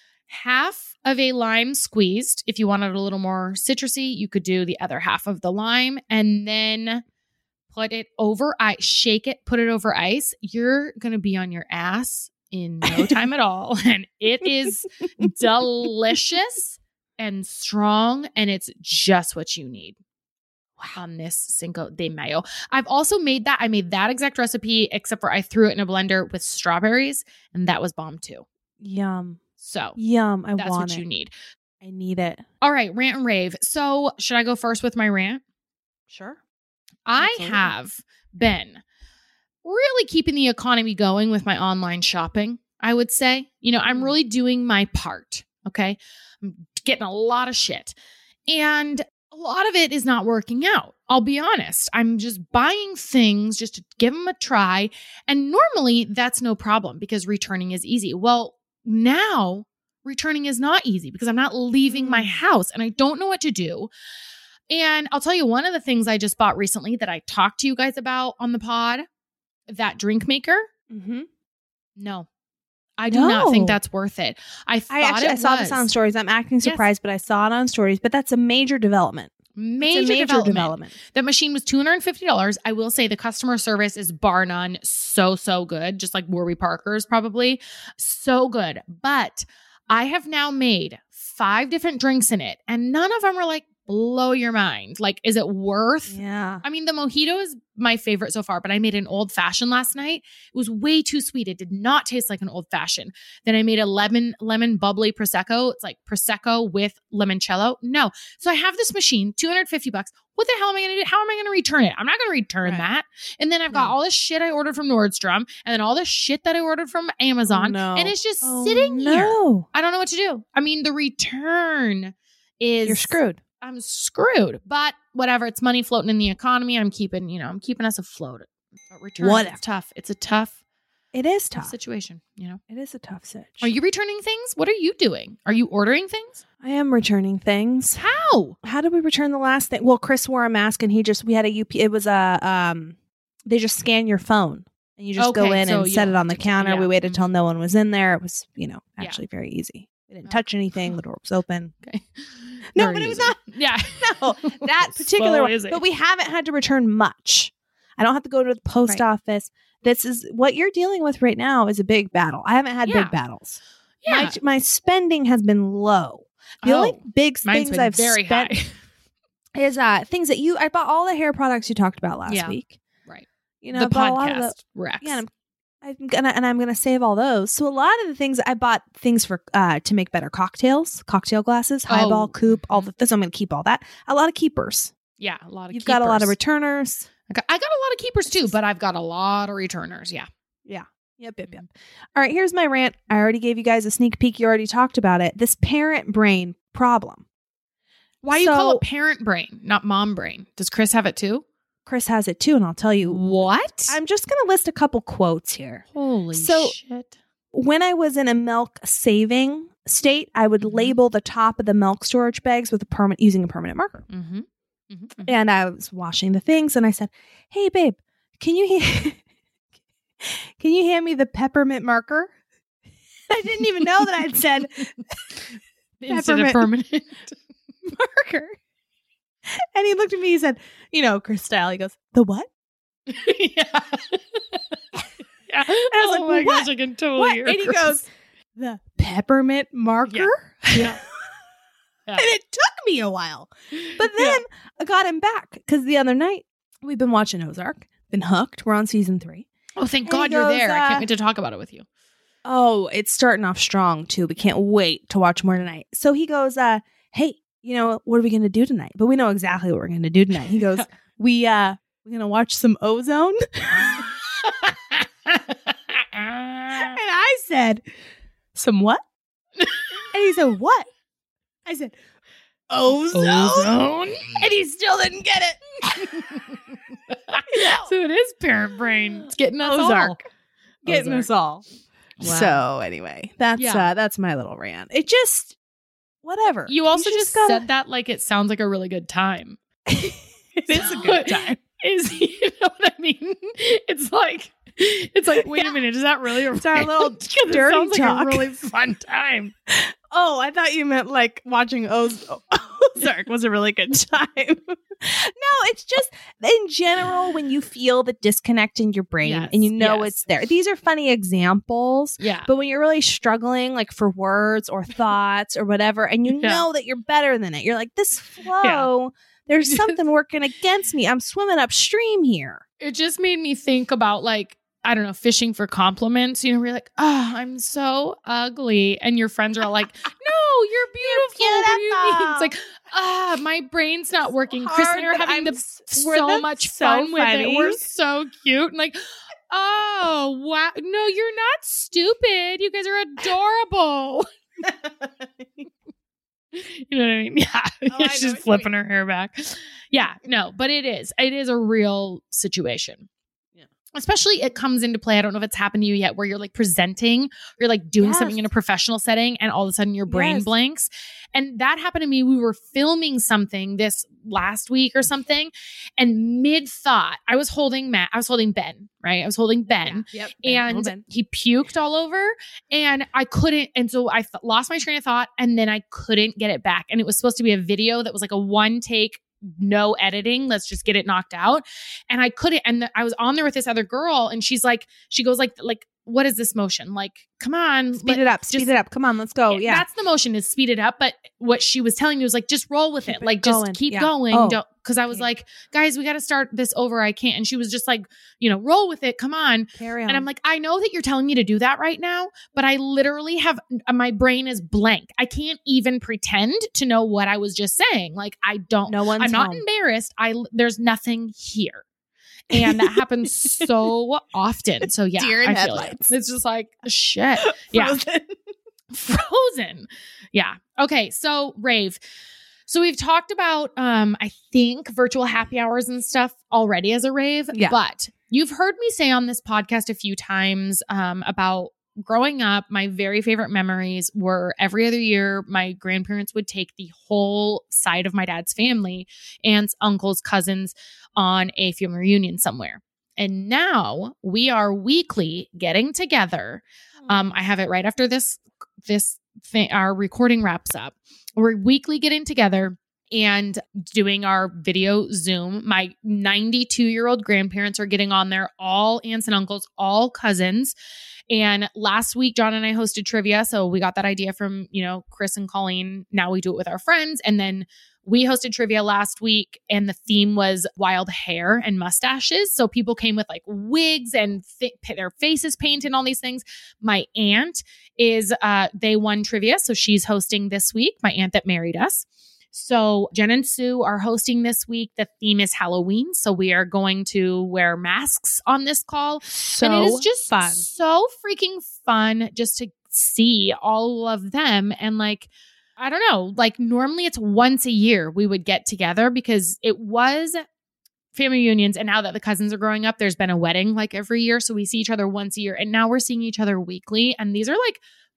Half of a lime squeezed. If you wanted a little more citrusy, you could do the other half of the lime and then put it over ice, shake it, put it over ice. You're going to be on your ass in no time at all. And it is delicious and strong. And it's just what you need on this Cinco de Mayo. I've also made that. I made that exact recipe, except for I threw it in a blender with strawberries and that was bomb too. Yum. So Yum. that's what you need. I need it. All right, rant and rave. So should I go first with my rant? Sure. I Absolutely. have been really keeping the economy going with my online shopping, I would say. I'm really doing my part, okay? I'm getting a lot of shit. And a lot of it is not working out. I'll be honest. I'm just buying things just to give them a try. And normally that's no problem because returning is easy. Well, now returning is not easy because I'm not leaving my house and I don't know what to do. And I'll tell you one of the things I just bought recently that I talked to you guys about on the pod, that drink maker. Mm-hmm. No, I do not think that's worth it. I saw this on stories. I'm acting surprised, but I saw it on stories. But that's a major development. Major development. That machine was $250. I will say the customer service is bar none so good. Just like Warby Parker's probably. So good. But I have now made 5 different drinks in it and none of them are like blow your mind. Like, is it worth? Yeah. I mean, the mojito is my favorite so far, but I made an old fashioned last night. It was way too sweet. It did not taste like an old fashioned. Then I made a lemon bubbly Prosecco. It's like Prosecco with limoncello. No. So I have this machine, $250. What the hell am I going to do? How am I going to return it? I'm not going to return that. And then I've got all this shit I ordered from Nordstrom and then all this shit that I ordered from Amazon. And it's just sitting here. I don't know what to do. I mean, the return is... You're screwed. I'm screwed, but whatever. It's money floating in the economy. I'm keeping us afloat. But return, it's tough. It's a tough. It is tough situation. It is a tough situation. Are you returning things? What are you doing? Are you ordering things? I am returning things. How did we return the last thing? Well, Chris wore a mask and we had a UP. It was they just scan your phone and you just go in and set it on the counter. We waited till no one was in there. It was, actually very easy. We didn't touch anything. The door was open. Okay. No, but it was not. Yeah. No, that particular one. But we haven't had to return much. I don't have to go to the post office. This is what you're dealing with right now is a big battle. I haven't had big battles. Yeah. My spending has been low. The only big things I've spent high. Is things that I bought all the hair products you talked about last week. Right. The podcast Rex. Yeah. I'm gonna save all those. So a lot of the things I bought things for to make better cocktails, cocktail glasses, highball, coupe, all this. I'm gonna keep all that. A lot of keepers. Yeah, a lot of. You've got a lot of returners. I got a lot of keepers too, but I've got a lot of returners. Yeah. Yeah. Yep. All right. Here's my rant. I already gave you guys a sneak peek. You already talked about it. This parent brain problem. Why do you call it parent brain, not mom brain? Does Chris have it too? Chris has it too, and I'll tell you what. I'm just going to list a couple quotes here. Holy shit. When I was in a milk saving state, I would label the top of the milk storage bags with using a permanent marker. Mm-hmm. And I was washing the things, and I said, "Hey, babe, can you hand me the peppermint marker?" I didn't even know that I'd said instead of permanent marker. And he looked at me, he said, Chris style, he goes, "The what?" Yeah. And I was like, my what? gosh, I can totally hear And he goes, "The peppermint marker?" Yeah. And it took me a while. But then I got him back because the other night we've been watching Ozark, been hooked. We're on season 3. Oh, thank God you're there. I can't wait to talk about it with you. Oh, it's starting off strong too. We can't wait to watch more tonight. So he goes, "Hey, what are we going to do tonight?" But we know exactly what we're going to do tonight. He goes, we're going to watch some Ozone. And I said, "Some what?" And he said, "What?" I said, Ozone. And he still didn't get it. So it is parent brain. It's getting us Ozark. all. Getting us all. Wow. So anyway, that's my little rant. It just, whatever. You also just said that like it sounds like a really good time. It is a good time. You know what I mean? It's like, wait a minute, is that really it's our little dirty it sounds talk? Like a really fun time. Oh, I thought you meant like watching Ozark was a really good time. No, it's just in general when you feel the disconnect in your brain and it's there. These are funny examples. Yeah. But when you're really struggling like for words or thoughts or whatever, and you know that you're better than it, you're like, this flow, there's something working against me. I'm swimming upstream here. It just made me think about like, I don't know, fishing for compliments. Where you're like, "Oh, I'm so ugly." And your friends are all like, "No, you're beautiful. What do you mean?" It's like, my brain's not working. Chris and I are having so much fun with it. We're so cute. And like, oh, wow. No, you're not stupid. You guys are adorable. You know what I mean? Yeah. She's flipping her hair back. Yeah, no, but it is a real situation. especially it comes into play. I don't know if it's happened to you yet, where you're like presenting, you're like doing something in a professional setting, and all of a sudden your brain blanks. And that happened to me. We were filming something this last week or something, and mid thought, I was holding Ben, right? I was holding Ben, and he puked all over, and I couldn't. And so I lost my train of thought, and then I couldn't get it back. And it was supposed to be a video that was like a one take, no editing. Let's just get it knocked out. And I couldn't. And I was on there with this other girl, and she goes like, what is this motion? Like, come on, speed it up. Come on, let's go. Yeah. That's the motion, is speed it up. But what she was telling me was like, just roll with it. Like, just keep going. Oh. Cause I was like, guys, we got to start this over. I can't. And she was just like, roll with it. Come on. Carry on. And I'm like, I know that you're telling me to do that right now, but I literally my brain is blank. I can't even pretend to know what I was just saying. Like, I'm not embarrassed. There's nothing here. And that happens so often. So yeah, Deer in I feel headlights. it's just like shit. Yeah. Frozen. Yeah. Okay. So rave. So we've talked about, I think, virtual happy hours and stuff already as a rave. Yeah. But you've heard me say on this podcast a few times about growing up, my very favorite memories were every other year, my grandparents would take the whole side of my dad's family, aunts, uncles, cousins, on a family reunion somewhere. And now we are weekly getting together. I have it right after this thing, our recording wraps up. We're weekly getting together and doing our video Zoom. My 92-year-old grandparents are getting on there, all aunts and uncles, all cousins. And last week, John and I hosted trivia. So we got that idea from, Chris and Colleen. Now we do it with our friends. And then we hosted trivia last week, and the theme was wild hair and mustaches. So people came with like wigs and their faces painted and all these things. My aunt they won trivia. So she's hosting this week, my aunt that married us. So Jen and Sue are hosting this week. The theme is Halloween. So we are going to wear masks on this call. And it is just fun. So freaking fun just to see all of them. And like, I don't know, like normally it's once a year we would get together because it was family reunions. And now that the cousins are growing up, there's been a wedding like every year. So we see each other once a year, and now we're seeing each other weekly. And these are like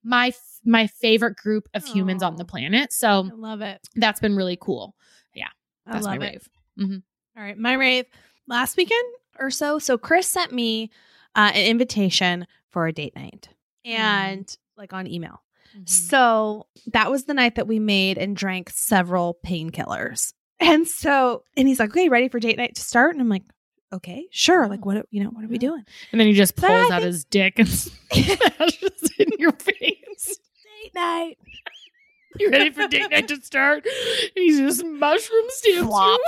my favorite group of humans on the planet. So I love it. That's been really cool. Yeah. That's I love my it. rave. Mm-hmm. All right. My rave last weekend or so. So Chris sent me an invitation for a date night and like on email. Mm-hmm. So that was the night that we made and drank several painkillers. And he's like, okay, ready for date night to start? And I'm like, okay, sure. Like, what are we doing? And then he just pulls out his dick and smashes in your face. Date night. You ready for date night to start? And he's just mushroom stamps Flop.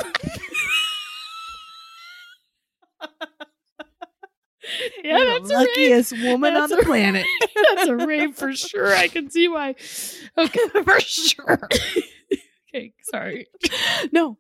Yeah, that's the luckiest woman on the planet. That's a rave for sure. I can see why. Okay, for sure. Okay, sorry. No.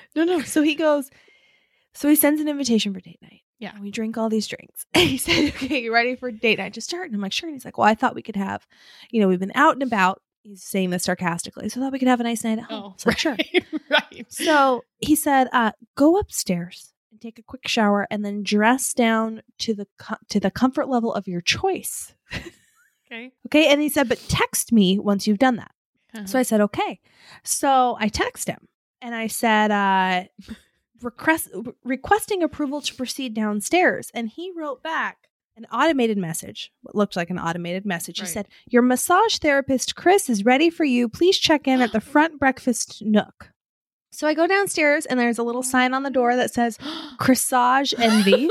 So he sends an invitation for date night. Yeah. And we drink all these drinks. And he said, okay, you ready for date night to start? And I'm like, sure. And he's like, well, I thought we could have, we've been out and about. He's saying this sarcastically. So I thought we could have a nice night at home. So right, sure. Right. So he said, go upstairs and take a quick shower and then dress down to the comfort level of your choice. Okay. Okay. And he said, but text me once you've done that. Uh-huh. So I said, okay. So I text him and I said, requesting approval to proceed downstairs. And he wrote back an automated message, what looked like an automated message. He said, your massage therapist, Chris, is ready for you. Please check in at the front breakfast nook. So I go downstairs and there's a little sign on the door that says Chrisage Envy.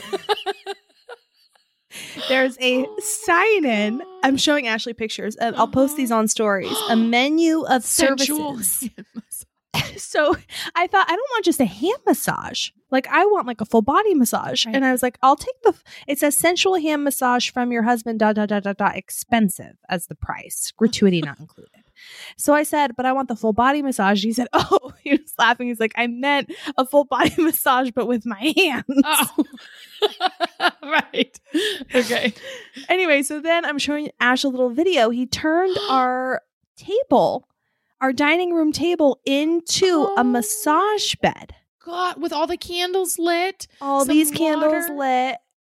There's a sign-in. I'm showing Ashley pictures. And I'll post these on stories. A menu of services. So I thought, I don't want just a hand massage. Like, I want like a full body massage. Right. And I was like, I'll take it says sensual hand massage from your husband, ... expensive as the price. Gratuity not included. So I said, but I want the full body massage. He said, oh, he was laughing. He's like, I meant a full body massage, but with my hands. Oh. Right. Okay. Anyway, so then I'm showing Ash a little video. He turned our dining room table into a massage bed. God, with all the candles lit. All these candles lit.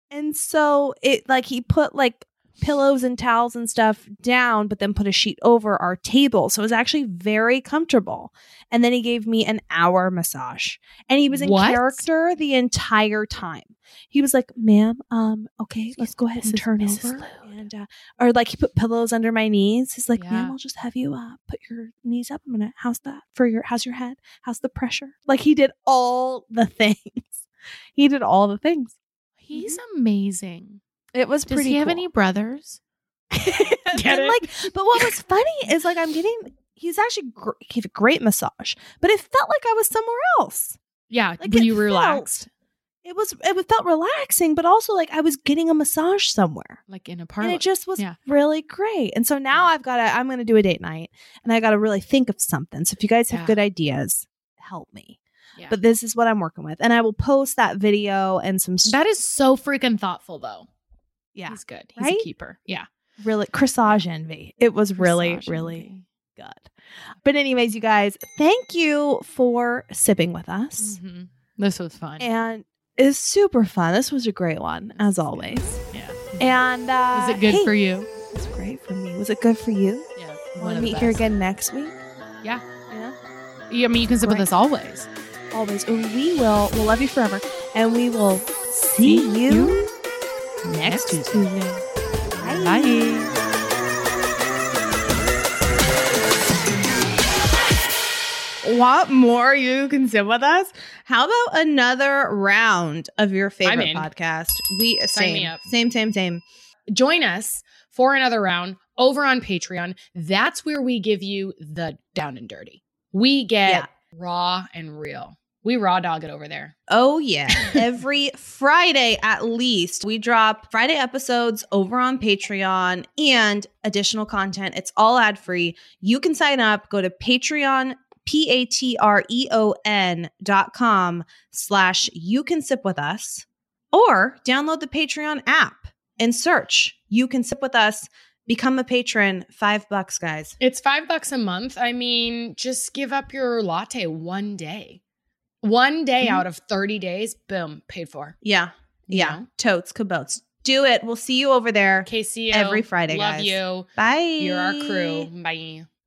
And so it like he put like pillows and towels and stuff down, but then put a sheet over our table. So it was actually very comfortable. And then he gave me an hour massage. And he was in What? character the entire time. He was like, ma'am, okay, let's go ahead and turn over. And or like he put pillows under my knees. He's like, ma'am, I'll just have you put your knees up. I'm gonna how's your head? How's the pressure? Like he did all the things. He did all the things. He's amazing. It was Does pretty he have cool. any brothers? And like, but what was funny is like he's actually gave a great massage, but it felt like I was somewhere else. Yeah. Like Were it you felt- relaxed? It felt relaxing, but also like I was getting a massage somewhere. Like in a parlor? And it just was really great. And so now I'm going to do a date night and I got to really think of something. So if you guys have good ideas, help me. Yeah. But this is what I'm working with. And I will post that video and some That is so freaking thoughtful, though. Yeah. He's good. He's Right? a keeper. Yeah. Really corsage envy. It was really, Massage really envy. good. But anyways, you guys, thank you for sipping with us. Mm-hmm. This was fun. And it's super fun. This was a great one, as always. Yeah. And Is it good for you? It's great for me. Was it good for you? Yeah. Want to meet here again next week? Yeah. Yeah. I mean, you can sit with Great. us always. Always. And we'll love you forever. And we will see you next Tuesday. Bye. Want more? You can sit with us. How about another round of your favorite in. podcast? Sign me up. Same. Join us for another round over on Patreon. That's where we give you the down and dirty. We get raw and real. We raw dog it over there. Oh, yeah. Every Friday, at least, we drop Friday episodes over on Patreon and additional content. It's all ad free. You can sign up. Go to Patreon, patreon.com/you can sip with us, or download the Patreon app and search You Can Sip With Us. Become a patron. $5, guys. It's $5 a month. I mean, just give up your latte one day. One day out of 30 days, boom, paid for. Yeah. You Yeah. know? Totes, cabotes. Do it. We'll see you over there KCO. every Friday, Love guys. you. Bye. You're our crew. Bye.